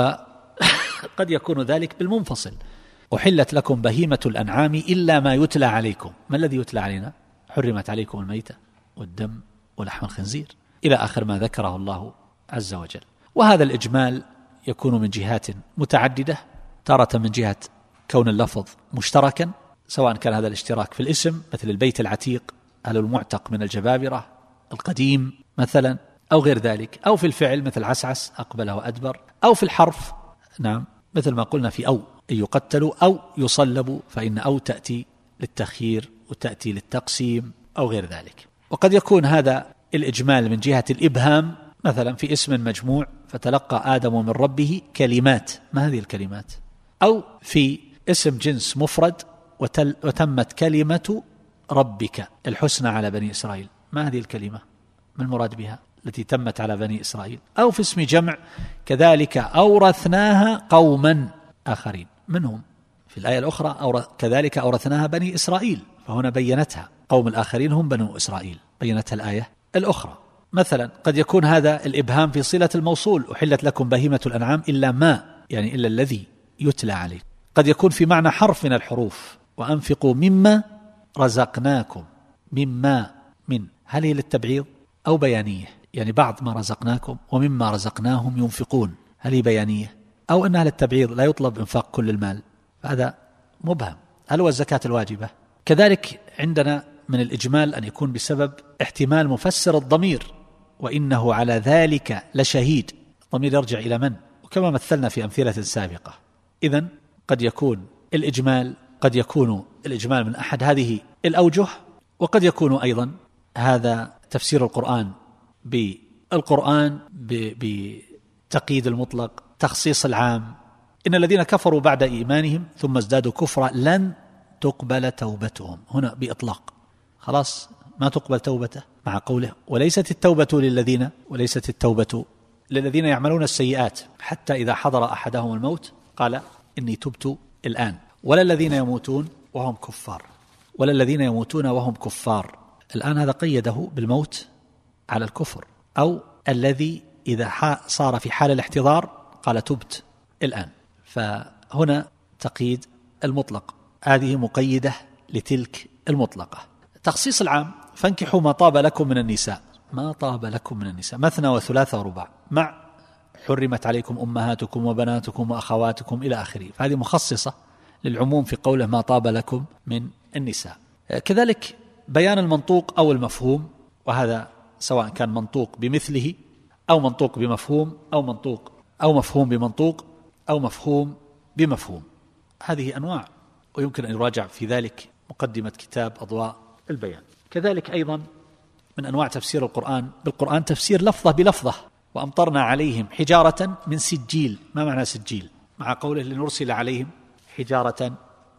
[SPEAKER 1] وقد يكون ذلك بالمنفصل: أحلت لكم بهيمة الأنعام إلا ما يتلى عليكم. ما الذي يتلى علينا؟ حرمت عليكم الميتة والدم ولحم الخنزير، إلى آخر ما ذكره الله عز وجل. وهذا الإجمال يكون من جهات متعددة، تارة من جهة كون اللفظ مشتركا، سواء كان هذا الاشتراك في الاسم مثل البيت العتيق، أهل المعتق من الجبابرة القديم مثلا، أو غير ذلك، أو في الفعل مثل عسعس أقبل وأدبر، أو في الحرف، نعم، مثل ما قلنا في أو، أن يقتلوا أو يصلبوا، فإن أو تأتي للتخيير وتأتي للتقسيم أو غير ذلك. وقد يكون هذا الإجمال من جهة الإبهام، مثلا في اسم مجموع فتلقى آدم من ربه كلمات، ما هذه الكلمات؟ أو في اسم جنس مفرد وتل وتمت كلمة ربك الحسنى على بني إسرائيل، ما هذه الكلمة؟ ما المراد بها التي تمت على بني إسرائيل؟ أو في اسم جمع كذلك أورثناها قوما آخرين منهم، في الآية الأخرى أورث كذلك أورثناها بني إسرائيل، فهنا بينتها، قوم الآخرين هم بنو إسرائيل، بينتها الآية الأخرى. مثلا قد يكون هذا الإبهام في صلة الموصول، أحلت لكم بهيمة الأنعام إلا ما، يعني إلا الذي يتلى عليه. قد يكون في معنى حرف من الحروف، وأنفقوا مما رزقناكم، مما من، هل هي للتبعيض أو بيانية؟ يعني بعض ما رزقناكم ومما رزقناهم ينفقون، هل هي بيانية أو أنها للتبعيض لا يطلب إنفاق كل المال؟ هذا مبهم. هل هو الزكاة الواجبة؟ كذلك عندنا من الإجمال أن يكون بسبب احتمال مفسر الضمير، وإنه على ذلك لشهيد، الضمير يرجع إلى من؟ وكما مثلنا في أمثلة سابقة. إذن قد يكون الإجمال قد يكون الإجمال من أحد هذه الأوجه، وقد يكون أيضا هذا تفسير القرآن بالقرآن بتقييد المطلق، تخصيص العام. إن الذين كفروا بعد إيمانهم ثم ازدادوا كفرا لن تقبل توبتهم، هنا بإطلاق، خلاص ما تقبل توبته، مع قوله وليست التوبة للذين وليست التوبة للذين يعملون السيئات حتى إذا حضر أحدهم الموت قال إني تبت الآن، ولا الذين يموتون وهم كفار، ولا الذين يموتون وهم كفار. الآن هذا قيده بالموت على الكفر، أو الذي إذا صار في حال الاحتضار قال تبت الآن. فهنا تقييد المطلق، هذه مقيدة لتلك المطلقة. تخصيص العام، فانكحوا ما طاب لكم من النساء، ما طاب لكم من النساء مثنى وثلاث ورباع، مع حرمت عليكم أمهاتكم وبناتكم وأخواتكم إلى آخره، فهذه مخصصة للعموم في قوله ما طاب لكم من النساء. كذلك بيان المنطوق أو المفهوم، وهذا سواء كان منطوق بمثله أو منطوق بمفهوم أو منطوق أو مفهوم بمنطوق أو مفهوم بمفهوم، هذه أنواع، ويمكن أن يراجع في ذلك مقدمة كتاب أضواء البيان. كذلك أيضا من أنواع تفسير القرآن بالقرآن تفسير لفظة بلفظة، وأمطرنا عليهم حجارة من سجيل. ما معنى سجيل؟ مع قوله لنرسل عليهم حجارة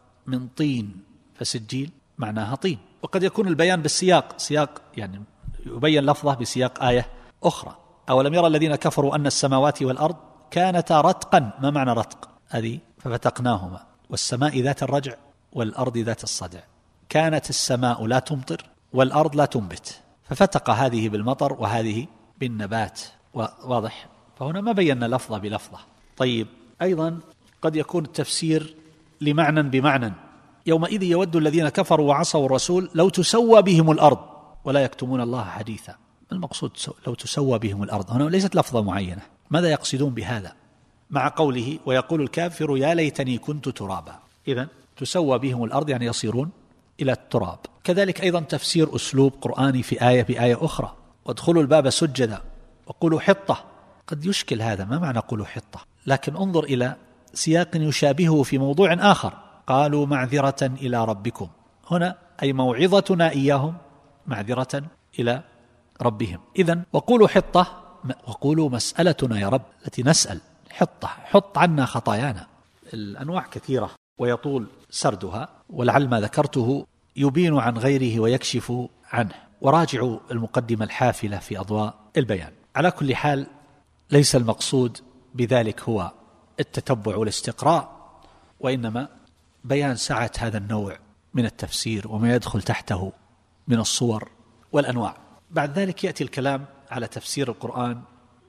[SPEAKER 1] من طين، فسجيل معناها طين. وقد يكون البيان بالسياق، سياق يعني يبين لفظة بسياق آية أخرى. أولم يرى الذين كفروا أن السماوات والأرض كانتا رتقا، ما معنى رتق؟ هذه ففتقناهما، والسماء ذات الرجع والأرض ذات الصدع. كانت السماء لا تمطر والأرض لا تنبت، ففتق هذه بالمطر وهذه بالنبات، واضح؟ فهنا ما بينا لفظة بلفظة. طيب أيضا قد يكون التفسير لمعنى بمعنى، يومئذ يود الذين كفروا وعصوا الرسول لو تسوى بهم الأرض ولا يكتمون الله حديثا. المقصود لو تسوى بهم الأرض، هنا ليست لفظة معينة، ماذا يقصدون بهذا؟ مع قوله ويقول الكافر يا ليتني كنت ترابا، إذن تسوى بهم الأرض يعني يصيرون إلى التراب. كذلك أيضا تفسير أسلوب قرآني في آية بآية أخرى، وادخلوا الباب سجدا وقولوا حطة. قد يشكل هذا، ما معنى قولوا حطة؟ لكن انظر إلى سياق يشابهه في موضوع آخر، قالوا معذرة إلى ربكم، هنا أي موعظتنا إياهم معذرة إلى ربهم. إذن وقولوا حطة، وقولوا مسألتنا يا رب التي نسأل، حطة حط عنا خطايانا. الأنواع كثيرة ويطول سردها، ولعل ما ذكرته يبين عن غيره ويكشف عنه، وراجعوا المقدمة الحافلة في أضواء البيان. على كل حال ليس المقصود بذلك هو التتبع والاستقراء، وإنما بيان سعة هذا النوع من التفسير وما يدخل تحته من الصور والأنواع. بعد ذلك يأتي الكلام على تفسير القرآن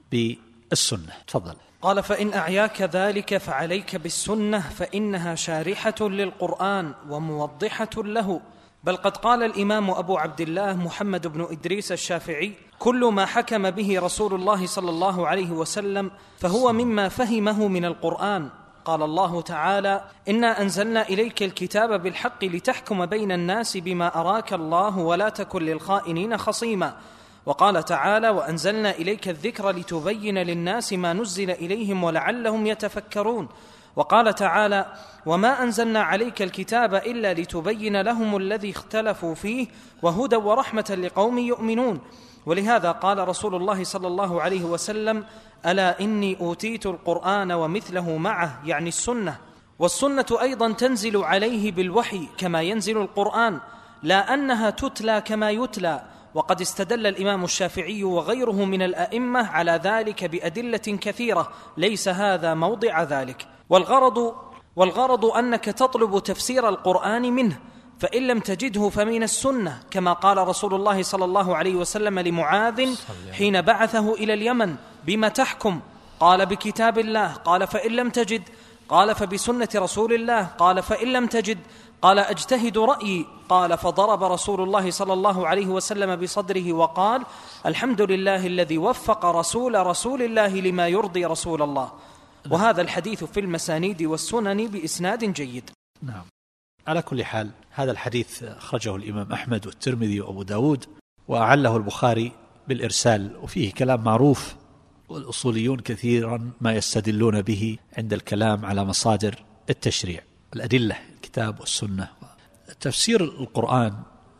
[SPEAKER 1] بالسنة. تفضل.
[SPEAKER 2] قال فإن أعياك ذلك فعليك بالسنة، فإنها شارحة للقرآن وموضحة له. بل قد قال الإمام أبو عبد الله محمد بن إدريس الشافعي كل ما حكم به رسول الله صلى الله عليه وسلم فهو مما فهمه من القرآن. قال الله تعالى إنا أنزلنا إليك الكتاب بالحق لتحكم بين الناس بما أراك الله ولا تكن للخائنين خصيما. وقال تعالى وأنزلنا إليك الذكر لتبين للناس ما نزل إليهم ولعلهم يتفكرون. وقال تعالى وما أنزلنا عليك الكتاب إلا لتبين لهم الذي اختلفوا فيه وهدى ورحمة لقوم يؤمنون. ولهذا قال رسول الله صلى الله عليه وسلم ألا إني أوتيت القرآن ومثله معه، يعني السنة. والسنة أيضا تنزل عليه بالوحي كما ينزل القرآن، لا أنها تتلى كما يتلى. وقد استدل الإمام الشافعي وغيره من الأئمة على ذلك بأدلة كثيرة، ليس هذا موضع ذلك. والغرض, والغرض أنك تطلب تفسير القرآن منه، فإن لم تجده فمن السنة، كما قال رسول الله صلى الله عليه وسلم لمعاذ حين بعثه إلى اليمن: بما تحكم؟ قال: بكتاب الله. قال: فإن لم تجد؟ قال: فبسنة رسول الله. قال: فإن لم تجد؟ قال: أجتهد رأيي. قال: فضرب رسول الله صلى الله عليه وسلم بصدره وقال: الحمد لله الذي وفق رسول رسول الله لما يرضي رسول الله. وهذا الحديث في المسانيد والسنن بإسناد جيد.
[SPEAKER 1] نعم. على كل حال هذا الحديث أخرجه الإمام أحمد والترمذي وأبو داود، وأعله البخاري بالإرسال، وفيه كلام معروف، والأصوليون كثيرا ما يستدلون به عند الكلام على مصادر التشريع، الأدلة، الكتاب والسنة. تفسير القرآن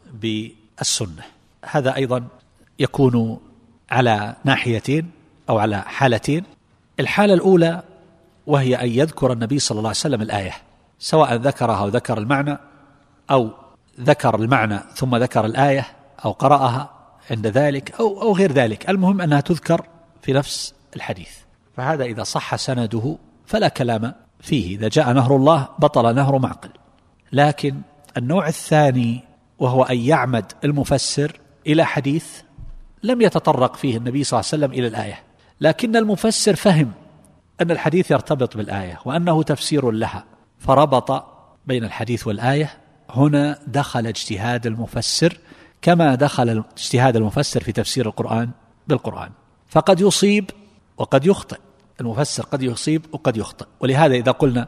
[SPEAKER 1] بالسنة هذا أيضا يكون على ناحيتين أو على حالتين. الحالة الأولى وهي أن يذكر النبي صلى الله عليه وسلم الآية، سواء ذكرها أو ذكر المعنى، أو ذكر المعنى ثم ذكر الآية، أو قرأها عند ذلك، أو, أو غير ذلك، المهم أنها تذكر في نفس الحديث. فهذا إذا صح سنده فلا كلام فيه، إذا جاء نهر الله بطل نهر معقل. لكن النوع الثاني وهو أن يعمد المفسر إلى حديث لم يتطرق فيه النبي صلى الله عليه وسلم إلى الآية، لكن المفسر فهم أن الحديث يرتبط بالآية وأنه تفسير لها، فربط بين الحديث والآية. هنا دخل اجتهاد المفسر كما دخل اجتهاد المفسر في تفسير القرآن بالقرآن، فقد يصيب وقد يخطئ. المفسر قد يصيب وقد يخطئ. ولهذا إذا قلنا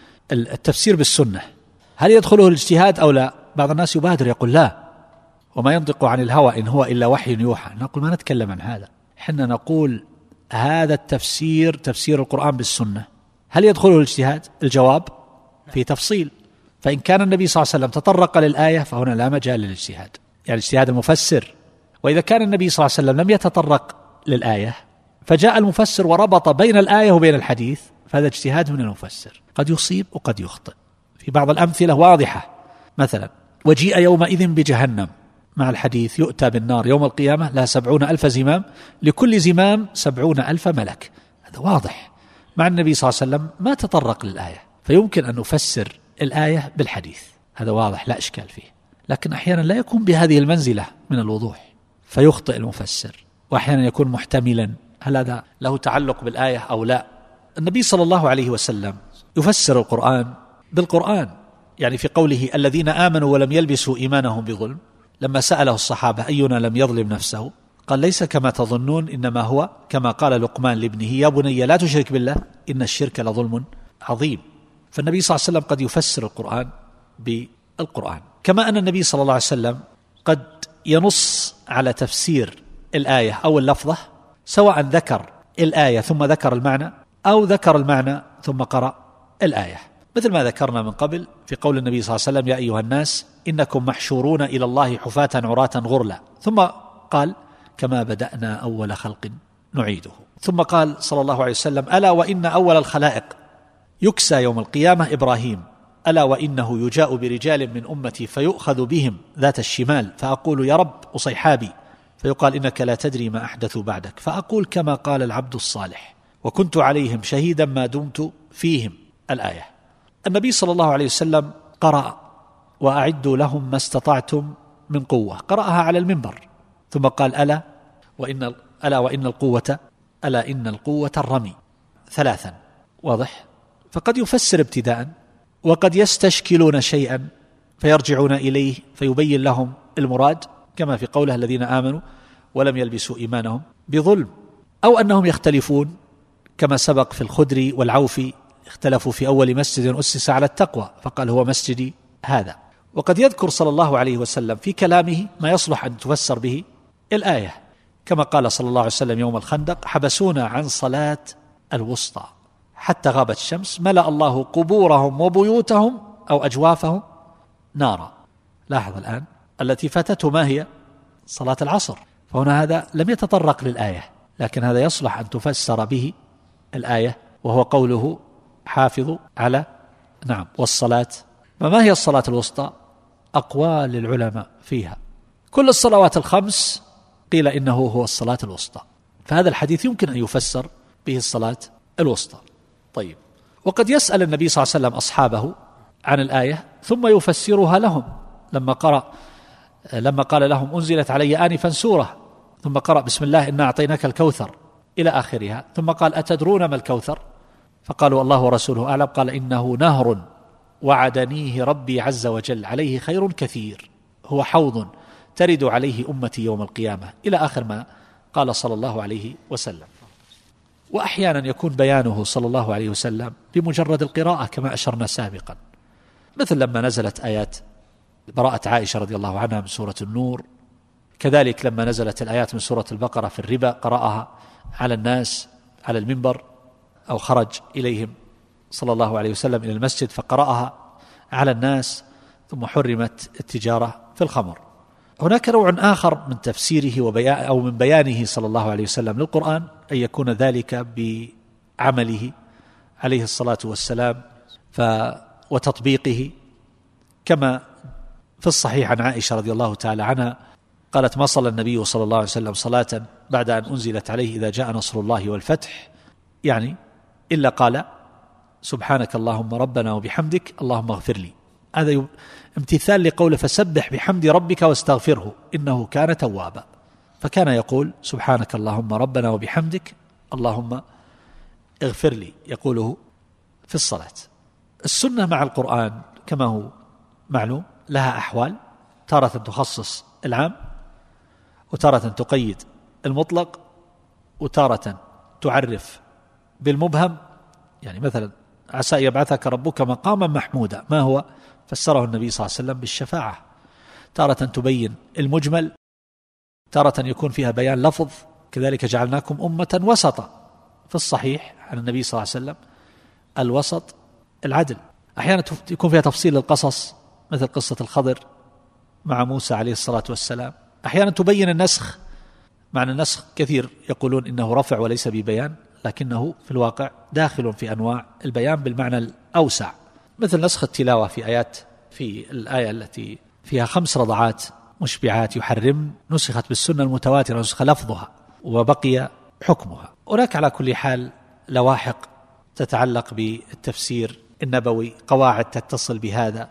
[SPEAKER 1] التفسير بالسنة هل يدخله الاجتهاد أو لا؟ بعض الناس يبادر يقول لا، وما ينطق عن الهوى إن هو إلا وحي يوحى. نقول ما نتكلم عن هذا، حنا نقول هذا التفسير تفسير القرآن بالسنة هل يدخله الاجتهاد؟ الجواب في تفصيل. فإن كان النبي صلى الله عليه وسلم تطرق للآية فهنا لا مجال للاجتهاد، يعني اجتهاد المفسر. وإذا كان النبي صلى الله عليه وسلم لم يتطرق للآية فجاء المفسر وربط بين الآية وبين الحديث، فهذا اجتهاد من المفسر، قد يصيب وقد يخطئ. في بعض الأمثلة واضحة، مثلا وجيء يومئذ بجهنم، مع الحديث يؤتى بالنار يوم القيامة لها سبعون ألف زمام، لكل زمام سبعون ألف ملك. هذا واضح، مع النبي صلى الله عليه وسلم ما تطرق للآية، فيمكن أن نفسر الآية بالحديث، هذا واضح لا إشكال فيه. لكن أحيانا لا يكون بهذه المنزلة من الوضوح فيخطئ المفسر، وأحيانا يكون محتملا هل هذا له تعلق بالآية أو لا. النبي صلى الله عليه وسلم يفسر القرآن بالقرآن، يعني في قوله الذين آمنوا ولم يلبسوا إيمانهم بظلم، لما سأله الصحابة أينا لم يظلم نفسه قال ليس كما تظنون، إنما هو كما قال لقمان لابنه يا بني لا تشرك بالله إن الشرك لظلم عظيم. فالنبي صلى الله عليه وسلم قد يفسر القرآن بالقرآن، كما أن النبي صلى الله عليه وسلم قد ينص على تفسير الآية أو اللفظة، سواء ذكر الآية ثم ذكر المعنى أو ذكر المعنى ثم قرأ الآية، مثل ما ذكرنا من قبل في قول النبي صلى الله عليه وسلم يا أيها الناس إنكم محشورون إلى الله حفاة عراة غرلا، ثم قال كما بدأنا أول خلق نعيده، ثم قال صلى الله عليه وسلم ألا وإن أول الخلائق يكسى يوم القيامة إبراهيم، ألا وإنه يجاء برجال من أمتي فيؤخذ بهم ذات الشمال فأقول يا رب أصيحابي، فيقال إنك لا تدري ما أحدثوا بعدك، فأقول كما قال العبد الصالح وكنت عليهم شهيدا ما دمت فيهم. الآية. النبي صلى الله عليه وسلم قرأ وأعدوا لهم ما استطعتم من قوة، قرأها على المنبر، ثم قال ألا وإن ألا وإن القوة ألا إن القوة الرمي ثلاثا. واضح؟ فقد يفسر ابتداء، وقد يستشكلون شيئا فيرجعون إليه فيبين لهم المراد، كما في قوله الذين آمنوا ولم يلبسوا إيمانهم بظلم، أو أنهم يختلفون كما سبق في الخدري والعوفي، اختلفوا في أول مسجد أسس على التقوى فقال هو مسجدي هذا. وقد يذكر صلى الله عليه وسلم في كلامه ما يصلح أن تفسر به الآية، كما قال صلى الله عليه وسلم يوم الخندق حبسونا عن صلاة الوسطى حتى غابت الشمس ملأ الله قبورهم وبيوتهم أو أجوافهم نارا. لاحظ الآن التي فاتته ما هي؟ صلاة العصر. فهنا هذا لم يتطرق للآية، لكن هذا يصلح أن تفسر به الآية، وهو قوله حافظوا على نعم والصلاة. فما هي الصلاة الوسطى؟ أقوال للعلماء فيها، كل الصلوات الخمس قيل إنه هو الصلاة الوسطى، فهذا الحديث يمكن أن يفسر به الصلاة الوسطى. طيب، وقد يسأل النبي صلى الله عليه وسلم أصحابه عن الآية ثم يفسرها لهم، لما قرأ لما قال لهم أنزلت علي آنفا سورة، ثم قرأ بسم الله إنا أعطيناك الكوثر إلى آخرها، ثم قال أتدرون ما الكوثر؟ فقالوا الله ورسوله أعلم. قال إنه نهر وعدنيه ربي عز وجل عليه خير كثير، هو حوض ترد عليه أمتي يوم القيامة، إلى آخر ما قال صلى الله عليه وسلم. وأحيانا يكون بيانه صلى الله عليه وسلم بمجرد القراءة كما أشرنا سابقا، مثل لما نزلت آيات براءة عائشة رضي الله عنها من سورة النور، كذلك لما نزلت الآيات من سورة البقرة في الربا قرأها على الناس على المنبر، أو خرج إليهم صلى الله عليه وسلم إلى المسجد فقرأها على الناس، ثم حرمت التجارة في الخمر. هناك نوع آخر من تفسيره وبيان أو من بيانه صلى الله عليه وسلم للقرآن أن يكون ذلك بعمله عليه الصلاة والسلام ف وتطبيقه، كما في الصحيح عن عائشة رضي الله تعالى عنها قالت: ما صلى النبي صلى الله عليه وسلم صلاة بعد أن أنزلت عليه إذا جاء نصر الله والفتح، يعني إلا قال سبحانك اللهم ربنا وبحمدك اللهم اغفر لي. هذا امتثال لقوله فسبح بحمد ربك واستغفره إنه كان توابا، فكان يقول سبحانك اللهم ربنا وبحمدك اللهم اغفر لي، يقوله في الصلاة. السنة مع القرآن كما هو معلوم لها أحوال، تارة تخصص العام، وتارة تقيد المطلق، وتارة تعرف بالمبهم. يعني مثلا عسى يبعثك ربك مقاما محمودا، ما هو؟ فسره النبي صلى الله عليه وسلم بالشفاعة. تارة تبين المجمل، تارة يكون فيها بيان لفظ، كذلك جعلناكم أمة وسطا في الصحيح عن النبي صلى الله عليه وسلم الوسط العدل. أحيانا يكون فيها تفصيل للقصص مثل قصة الخضر مع موسى عليه الصلاة والسلام. أحيانا تبين النسخ، معنى النسخ كثير يقولون إنه رفع وليس ببيان، لكنه في الواقع داخل في أنواع البيان بالمعنى الأوسع، مثل نسخ التلاوة في آيات في الآية التي فيها خمس رضعات مشبعات يحرم، نسخت بالسنة المتواترة، نسخ لفظها وبقي حكمها. هناك على كل حال لواحق تتعلق بالتفسير النبوي، قواعد تتصل بهذا،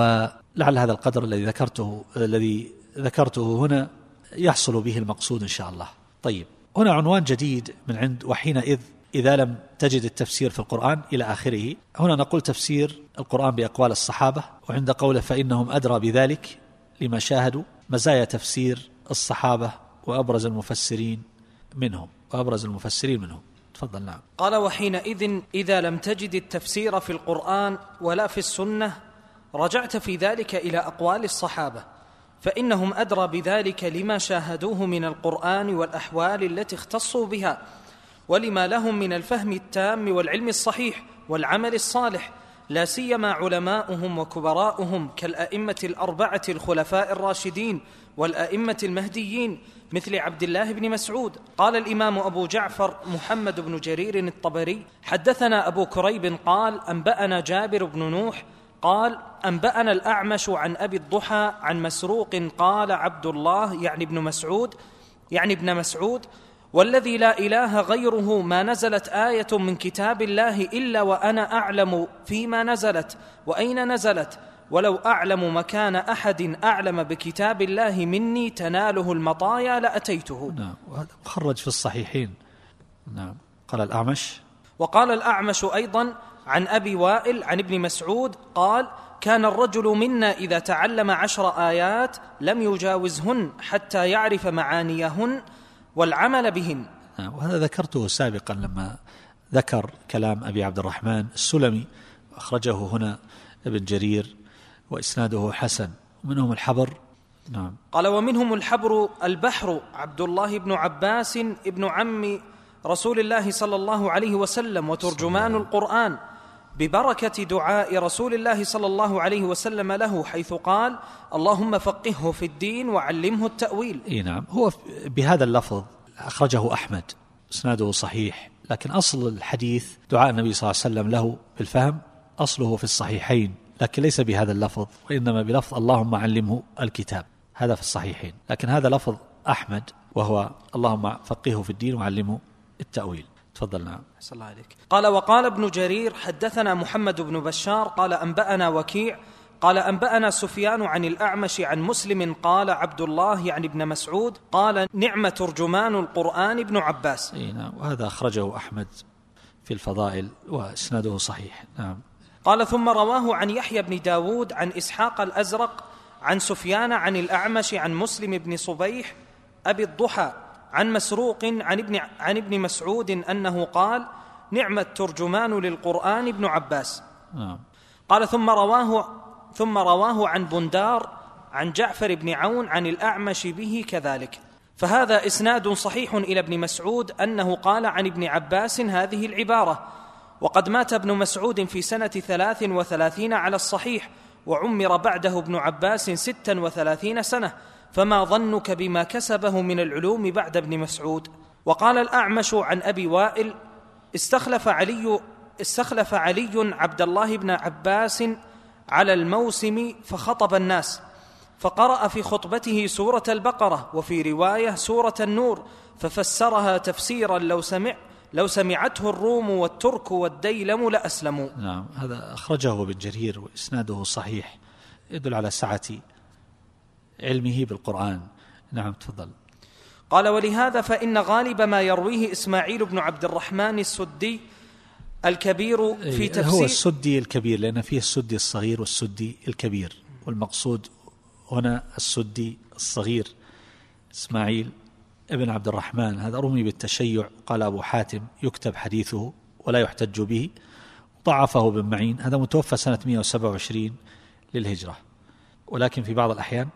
[SPEAKER 1] ولعل هذا القدر الذي ذكرته الذي ذكرته هنا يحصل به المقصود إن شاء الله. طيب، هنا عنوان جديد من عند وحينئذ إذا لم تجد التفسير في القرآن إلى آخره. هنا نقول تفسير القرآن بأقوال الصحابة، وعند قوله فإنهم أدرى بذلك لما شاهدوا، مزايا تفسير الصحابة وأبرز المفسرين منهم وأبرز المفسرين منهم. تفضل. نعم.
[SPEAKER 2] قال: وحينئذ إذا لم تجد التفسير في القرآن ولا في السنة رجعت في ذلك إلى أقوال الصحابة، فإنهم أدرى بذلك لما شاهدوه من القرآن والأحوال التي اختصوا بها، ولما لهم من الفهم التام والعلم الصحيح والعمل الصالح، لا سيما علماؤهم وكبراؤهم كالأئمة الأربعة الخلفاء الراشدين والأئمة المهديين مثل عبد الله بن مسعود. قال الإمام أبو جعفر محمد بن جرير الطبري: حدثنا أبو كريب قال أنبأنا جابر بن نوح قال أنبأنا الأعمش عن أبي الضحى عن مسروق قال عبد الله يعني ابن مسعود يعني ابن مسعود والذي لا إله غيره ما نزلت آية من كتاب الله إلا وأنا أعلم فيما نزلت وأين نزلت، ولو أعلم مكان أحد أعلم بكتاب الله مني تناله المطايا لأتيته.
[SPEAKER 1] نعم، وهذا مخرج في الصحيحين. نعم. قال الأعمش.
[SPEAKER 2] وقال الأعمش أيضا عن أبي وائل عن ابن مسعود قال: كان الرجل منا إذا تعلم عشر آيات لم يجاوزهن حتى يعرف معانيهن والعمل بهن.
[SPEAKER 1] وهذا ذكرته سابقا لما ذكر كلام أبي عبد الرحمن السلمي، أخرجه هنا ابن جرير وإسناده حسن. ومنهم الحبر. نعم.
[SPEAKER 2] قال: ومنهم الحبر البحر عبد الله بن عباس ابن عم رسول الله صلى الله عليه وسلم وترجمان القرآن، ببركة دعاء رسول الله صلى الله عليه وسلم له، حيث قال: اللهم فقهه في الدين وعلمه التأويل.
[SPEAKER 1] إيه نعم، هو بهذا اللفظ أخرجه أحمد، إسناده صحيح، لكن أصل الحديث دعاء النبي صلى الله عليه وسلم له بالفهم أصله في الصحيحين، لكن ليس بهذا اللفظ، وإنما بلفظ اللهم علمه الكتاب، هذا في الصحيحين. لكن هذا لفظ أحمد وهو اللهم فقهه في الدين وعلمه التأويل. تفضل. نعم.
[SPEAKER 2] صلى الله عليك. قال: وقال ابن جرير حدثنا محمد بن بشار قال أنبأنا وكيع قال أنبأنا سفيان عن الأعمش عن مسلم قال عبد الله يعني ابن مسعود قال نعم ترجمان القرآن ابن عباس.
[SPEAKER 1] أي نعم، وهذا أخرجه أحمد في الفضائل وإسناده صحيح. نعم.
[SPEAKER 2] قال ثم رواه عن يحيى بن داود عن إسحاق الأزرق عن سفيان عن الأعمش عن مسلم بن صبيح أبي الضحى عن مسروق عن ابن, عن ابن مسعود أنه قال نعم الترجمان للقرآن ابن عباس.
[SPEAKER 1] نعم.
[SPEAKER 2] قال ثم رواه ثم رواه عن بندار عن جعفر بن عون عن الأعمش به كذلك. فهذا إسناد صحيح إلى ابن مسعود أنه قال عن ابن عباس هذه العبارة. وقد مات ابن مسعود في سنة ثلاث وثلاثين على الصحيح، وعمر بعده ابن عباس ستا وثلاثين سنة، فما ظنك بما كسبه من العلوم بعد ابن مسعود. وقال الأعمش عن أبي وائل استخلف علي, استخلف علي عبد الله بن عباس على الموسم فخطب الناس، فقرأ في خطبته سورة البقرة، وفي رواية سورة النور، ففسرها تفسيرا لو سمع لو سمعته الروم والترك والديلم لأسلموا.
[SPEAKER 1] نعم، هذا أخرجه ابن جرير وإسناده صحيح، يدل على سعة علمه بالقرآن. نعم، تفضل.
[SPEAKER 2] قال ولهذا فإن غالب ما يرويه إسماعيل بن عبد الرحمن السدي الكبير في تفسير،
[SPEAKER 1] هو السدي الكبير لأن فيه السدي الصغير والسدي الكبير، والمقصود هنا السدي الصغير إسماعيل ابن عبد الرحمن. هذا رمي بالتشيع، قال أبو حاتم يكتب حديثه ولا يحتج به، ضعفه بن معين. هذا متوفى سنة مئة وسبعة وعشرين للهجرة. ولكن في بعض الأحيان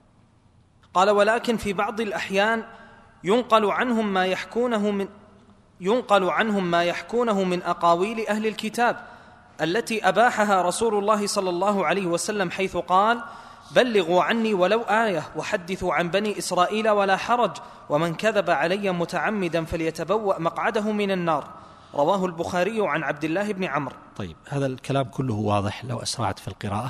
[SPEAKER 2] قال ولكن في بعض الأحيان ينقل عنهم ما يحكونه من ينقل عنهم ما يحكونه من أقاويل أهل الكتاب التي أباحها رسول الله صلى الله عليه وسلم، حيث قال بلغوا عني ولو آية وحدثوا عن بني إسرائيل ولا حرج، ومن كذب علي متعمدا فليتبوأ مقعده من النار. رواه البخاري عن عبد الله بن عمرو.
[SPEAKER 1] طيب، هذا الكلام كله واضح لو أسرعت في القراءة.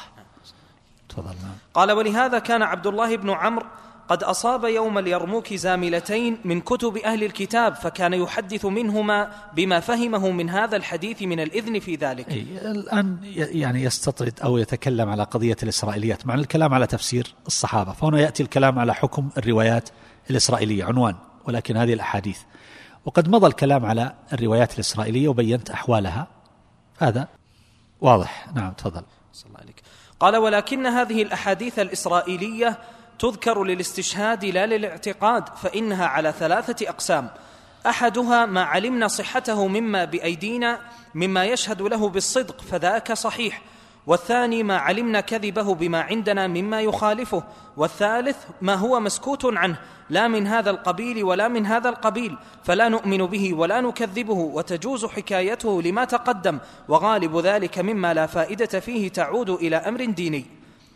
[SPEAKER 1] تفضل.
[SPEAKER 2] قال ولهذا كان عبد الله بن عمرو قد أصاب يوم اليرموك زاملتين من كتب أهل الكتاب، فكان يحدث منهما بما فهمه من هذا الحديث من الإذن في ذلك.
[SPEAKER 1] الآن يعني يستطرد أو يتكلم على قضية الإسرائيليات مع الكلام على تفسير الصحابة، فهنا يأتي الكلام على حكم الروايات الإسرائيلية عنوان، ولكن هذه الأحاديث، وقد مضى الكلام على الروايات الإسرائيلية وبينت أحوالها، هذا واضح. نعم، تفضل.
[SPEAKER 2] صلى الله عليك. قال ولكن هذه الأحاديث الإسرائيلية تذكر للاستشهاد لا للاعتقاد، فإنها على ثلاثة أقسام: أحدها ما علمنا صحته مما بأيدينا مما يشهد له بالصدق فذاك صحيح، والثاني ما علمنا كذبه بما عندنا مما يخالفه، والثالث ما هو مسكوت عنه لا من هذا القبيل ولا من هذا القبيل فلا نؤمن به ولا نكذبه، وتجوز حكايته لما تقدم، وغالب ذلك مما لا فائدة فيه تعود إلى أمر ديني.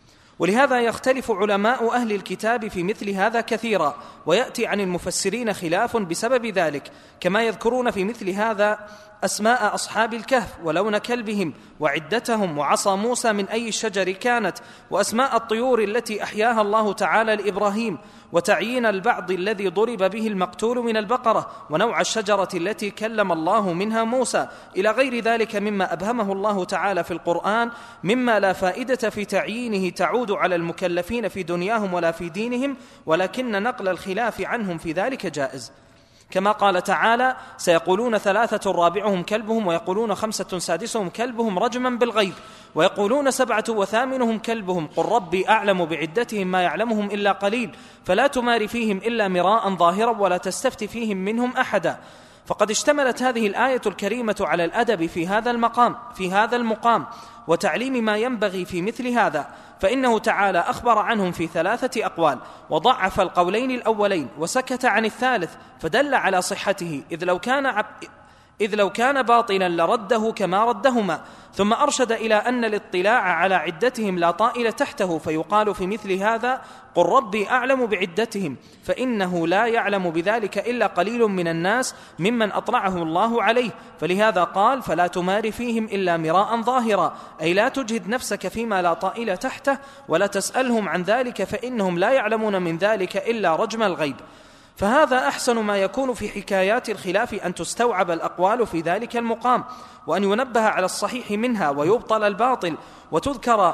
[SPEAKER 2] ولهذا يختلف علماء أهل الكتاب في مثل هذا كثيرا، ويأتي عن المفسرين خلاف بسبب ذلك، كما يذكرون في مثل هذا أسماء أصحاب الكهف ولون كلبهم وعدتهم وعصا موسى من أي الشجر كانت، وأسماء الطيور التي أحياها الله تعالى لإبراهيم، وتعيين البعض الذي ضرب به المقتول من البقرة، ونوع الشجرة التي كلم الله منها موسى، إلى غير ذلك مما أبهمه الله تعالى في القرآن مما لا فائدة في تعيينه تعود على المكلفين في دنياهم ولا في دينهم، ولكن نقل الخلاف عنهم في ذلك جائز، كما قال تعالى: سيقولون ثلاثة رابعهم كلبهم، ويقولون خمسة سادسهم كلبهم رجما بالغيب، ويقولون سبعة وثامنهم كلبهم، قل ربي أعلم بعدتهم ما يعلمهم إلا قليل، فلا تمار فيهم إلا مراء ظاهرا ولا تستفت فيهم منهم أحدا. فقد اشتملت هذه الآية الكريمة على الأدب في هذا المقام في هذا المقام وتعليم ما ينبغي في مثل هذا، فإنه تعالى أخبر عنهم في ثلاثة أقوال، وضعف القولين الأولين وسكت عن الثالث، فدل على صحته، إذ لو كان عب... إذ لو كان باطلا لرده كما ردهما، ثم أرشد إلى أن الاطلاع على عدتهم لا طائل تحته، فيقال في مثل هذا: قل ربي أعلم بعدتهم، فإنه لا يعلم بذلك إلا قليل من الناس ممن أطلعه الله عليه، فلهذا قال: فلا تمار فيهم إلا مراء ظاهرا، أي لا تجهد نفسك فيما لا طائل تحته، ولا تسألهم عن ذلك، فإنهم لا يعلمون من ذلك إلا رجم الغيب. فهذا أحسن ما يكون في حكايات الخلاف، أن تستوعب الأقوال في ذلك المقام، وأن ينبه على الصحيح منها ويبطل الباطل، وتذكر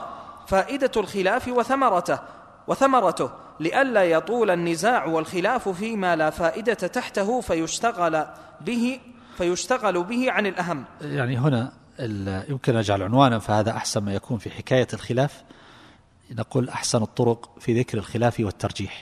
[SPEAKER 2] فائدة الخلاف وثمرته وثمرته لئلا يطول النزاع والخلاف فيما لا فائدة تحته فيشتغل به فيشتغل به عن الأهم.
[SPEAKER 1] يعني هنا يمكن أجعل عنوانا، فهذا أحسن ما يكون في حكاية الخلاف، نقول أحسن الطرق في ذكر الخلاف والترجيح.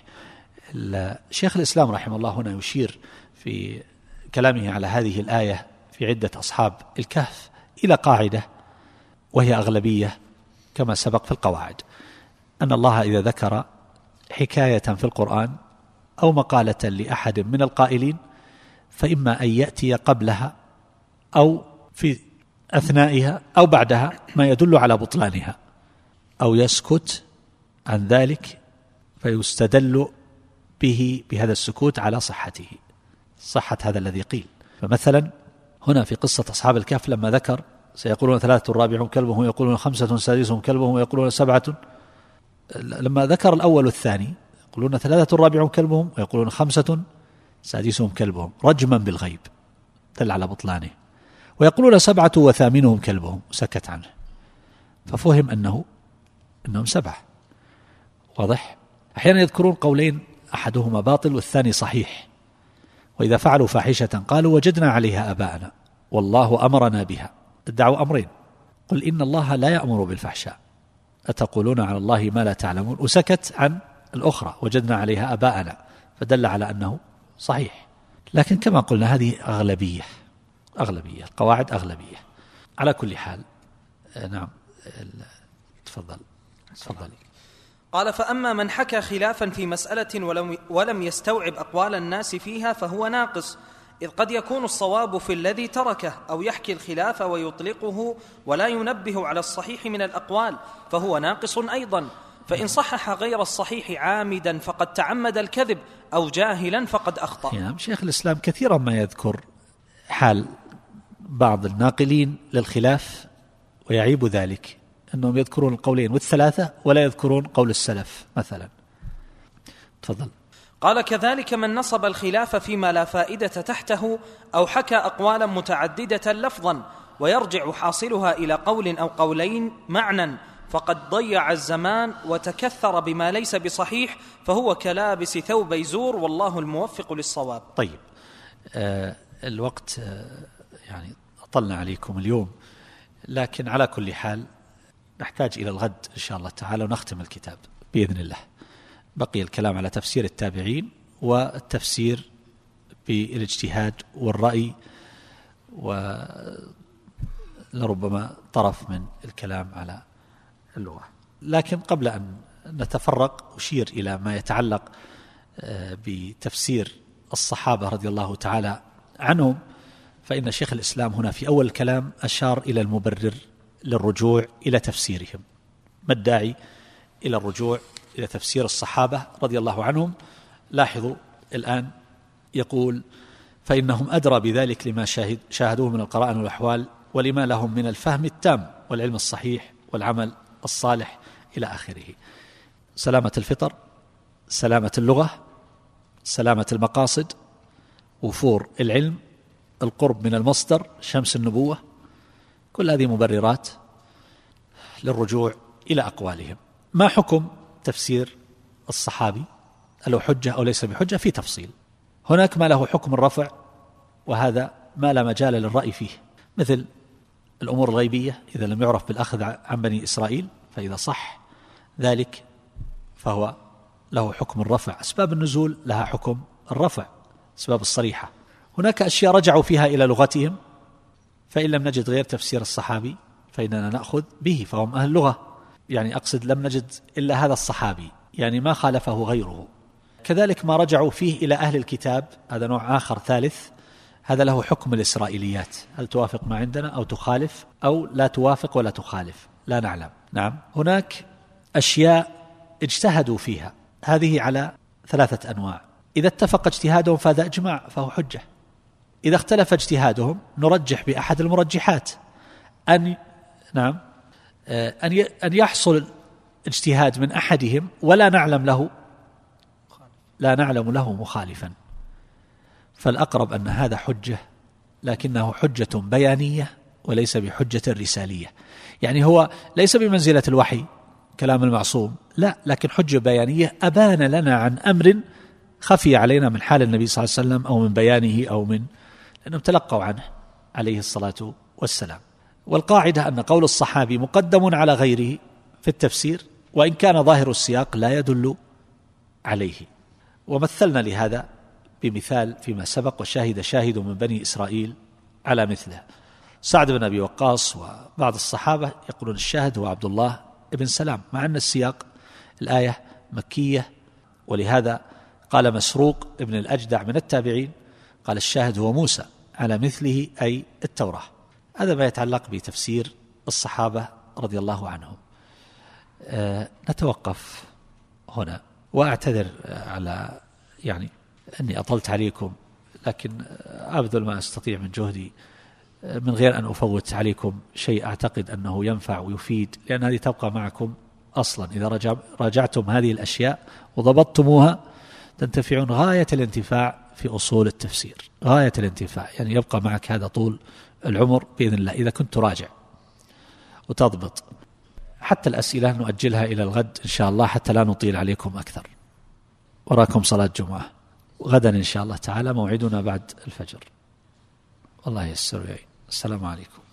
[SPEAKER 1] شيخ الإسلام رحمه الله هنا يشير في كلامه على هذه الآية في عدة أصحاب الكهف إلى قاعدة، وهي أغلبية كما سبق في القواعد، أن الله إذا ذكر حكاية في القرآن أو مقالة لأحد من القائلين فإما أن يأتي قبلها أو في أثنائها أو بعدها ما يدل على بطلانها، أو يسكت عن ذلك فيستدل به بهذا السكوت على صحته، صحة هذا الذي قيل. فمثلا هنا في قصة أصحاب الكهف لما ذكر سيقولون ثلاثة رابعهم كلبهم ويقولون خمسة سادسهم كلبهم ويقولون سبعة، لما ذكر الأول والثاني يقولون ثلاثة رابعهم كلبهم ويقولون خمسة سادسهم كلبهم رجما بالغيب دل على بطلانه، ويقولون سبعة وثامنهم كلبهم سكت عنه، ففهم أنه أنهم سبعة. واضح؟ أحيانا يذكرون قولين أحدهما باطل والثاني صحيح، وإذا فعلوا فاحشة قالوا وجدنا عليها آباءنا والله أمرنا بها، ادعوا أمرين، قل إن الله لا يأمر بالفحشاء أتقولون على الله ما لا تعلمون، وسكت عن الأخرى وجدنا عليها آباءنا، فدل على أنه صحيح. لكن كما قلنا هذه أغلبية أغلبية القواعد أغلبية. على كل حال نعم تفضل تفضل.
[SPEAKER 2] قال فأما من حكى خلافا في مسألة ولم, ولم يستوعب أقوال الناس فيها فهو ناقص، إذ قد يكون الصواب في الذي تركه، أو يحكي الخلاف ويطلقه ولا ينبه على الصحيح من الأقوال فهو ناقص أيضا. فإن صحح غير الصحيح عامدا فقد تعمد الكذب، أو جاهلا فقد أخطأ.
[SPEAKER 1] نعم شيخ الإسلام كثيرا ما يذكر حال بعض الناقلين للخلاف ويعيب ذلك أنهم يذكرون القولين والثلاثة ولا يذكرون قول السلف مثلا. تفضل.
[SPEAKER 2] قال كذلك من نصب الخلاف فيما لا فائدة تحته أو حكى أقوالا متعددة لفظا ويرجع حاصلها إلى قول أو قولين معنى فقد ضيع الزمان وتكثر بما ليس بصحيح، فهو كلابس ثوب زور والله الموفق للصواب.
[SPEAKER 1] طيب آه الوقت آه يعني أطلنا عليكم اليوم، لكن على كل حال نحتاج إلى الغد إن شاء الله تعالى ونختم الكتاب بإذن الله. بقي الكلام على تفسير التابعين والتفسير بالاجتهاد والرأي، ولربما طرف من الكلام على اللغة. لكن قبل أن نتفرق أشير إلى ما يتعلق بتفسير الصحابة رضي الله تعالى عنهم، فإن شيخ الإسلام هنا في أول الكلام أشار إلى المبرر للرجوع إلى تفسيرهم. ما الداعي إلى الرجوع إلى تفسير الصحابة رضي الله عنهم؟ لاحظوا الآن يقول فإنهم أدرى بذلك لما شاهد شاهدوه من القرائن والأحوال ولما لهم من الفهم التام والعلم الصحيح والعمل الصالح إلى آخره. سلامة الفطر، سلامة اللغة، سلامة المقاصد، وفور العلم، القرب من المصدر شمس النبوة، كل هذه مبررات للرجوع إلى أقوالهم. ما حكم تفسير الصحابي؟ له حجة أو ليس بحجة؟ في تفصيل. هناك ما له حكم الرفع، وهذا ما لا مجال للرأي فيه، مثل الأمور الغيبية إذا لم يعرف بالأخذ عن بني إسرائيل، فإذا صح ذلك فهو له حكم الرفع. أسباب النزول لها حكم الرفع، أسباب الصريحة. هناك أشياء رجعوا فيها إلى لغتهم، فإن لم نجد غير تفسير الصحابي فإننا نأخذ به، فهم أهل اللغة. يعني أقصد لم نجد إلا هذا الصحابي، يعني ما خالفه غيره. كذلك ما رجعوا فيه إلى أهل الكتاب، هذا نوع آخر ثالث، هذا له حكم الإسرائيليات، هل توافق ما عندنا أو تخالف أو لا توافق ولا تخالف، لا نعلم. نعم هناك أشياء اجتهدوا فيها، هذه على ثلاثة أنواع. إذا اتفق اجتهادهم فهذا إجماع فهو حجة. إذا اختلف اجتهادهم نرجح بأحد المرجحات، أن نعم أن أن يحصل اجتهاد من أحدهم ولا نعلم له لا نعلم له مخالفا، فالأقرب أن هذا حجة، لكنه حجة بيانية وليس بحجة رسالية. يعني هو ليس بمنزلة الوحي كلام المعصوم، لا، لكن حجة بيانية أبان لنا عن أمر خفي علينا من حال النبي صلى الله عليه وسلم أو من بيانه أو من لأنهم تلقوا عنه عليه الصلاة والسلام. والقاعدة أن قول الصحابي مقدم على غيره في التفسير وإن كان ظاهر السياق لا يدل عليه. ومثلنا لهذا بمثال فيما سبق، وشاهد شاهد من بني إسرائيل على مثله. سعد بن أبي وقاص وبعض الصحابة يقولون الشاهد هو عبد الله بن سلام، مع أن السياق الآية مكية، ولهذا قال مسروق ابن الأجدع من التابعين قال الشاهد هو موسى على مثله أي التوراة. هذا ما يتعلق بتفسير الصحابة رضي الله عنهم. أه نتوقف هنا، وأعتذر على يعني أني أطلت عليكم، لكن أبذل ما أستطيع من جهدي من غير أن أفوت عليكم شيء أعتقد أنه ينفع ويفيد، لأن هذه تبقى معكم أصلا. إذا رجع راجعتم هذه الأشياء وضبطتموها تنتفعون غاية الانتفاع في أصول التفسير، غاية الانتفاع، يعني يبقى معك هذا طول العمر بإذن الله إذا كنت راجع وتضبط. حتى الأسئلة نؤجلها إلى الغد إن شاء الله حتى لا نطيل عليكم أكثر. وراكم صلاة جمعة، غدا إن شاء الله تعالى موعدنا بعد الفجر. الله يسر ويعين. السلام عليكم.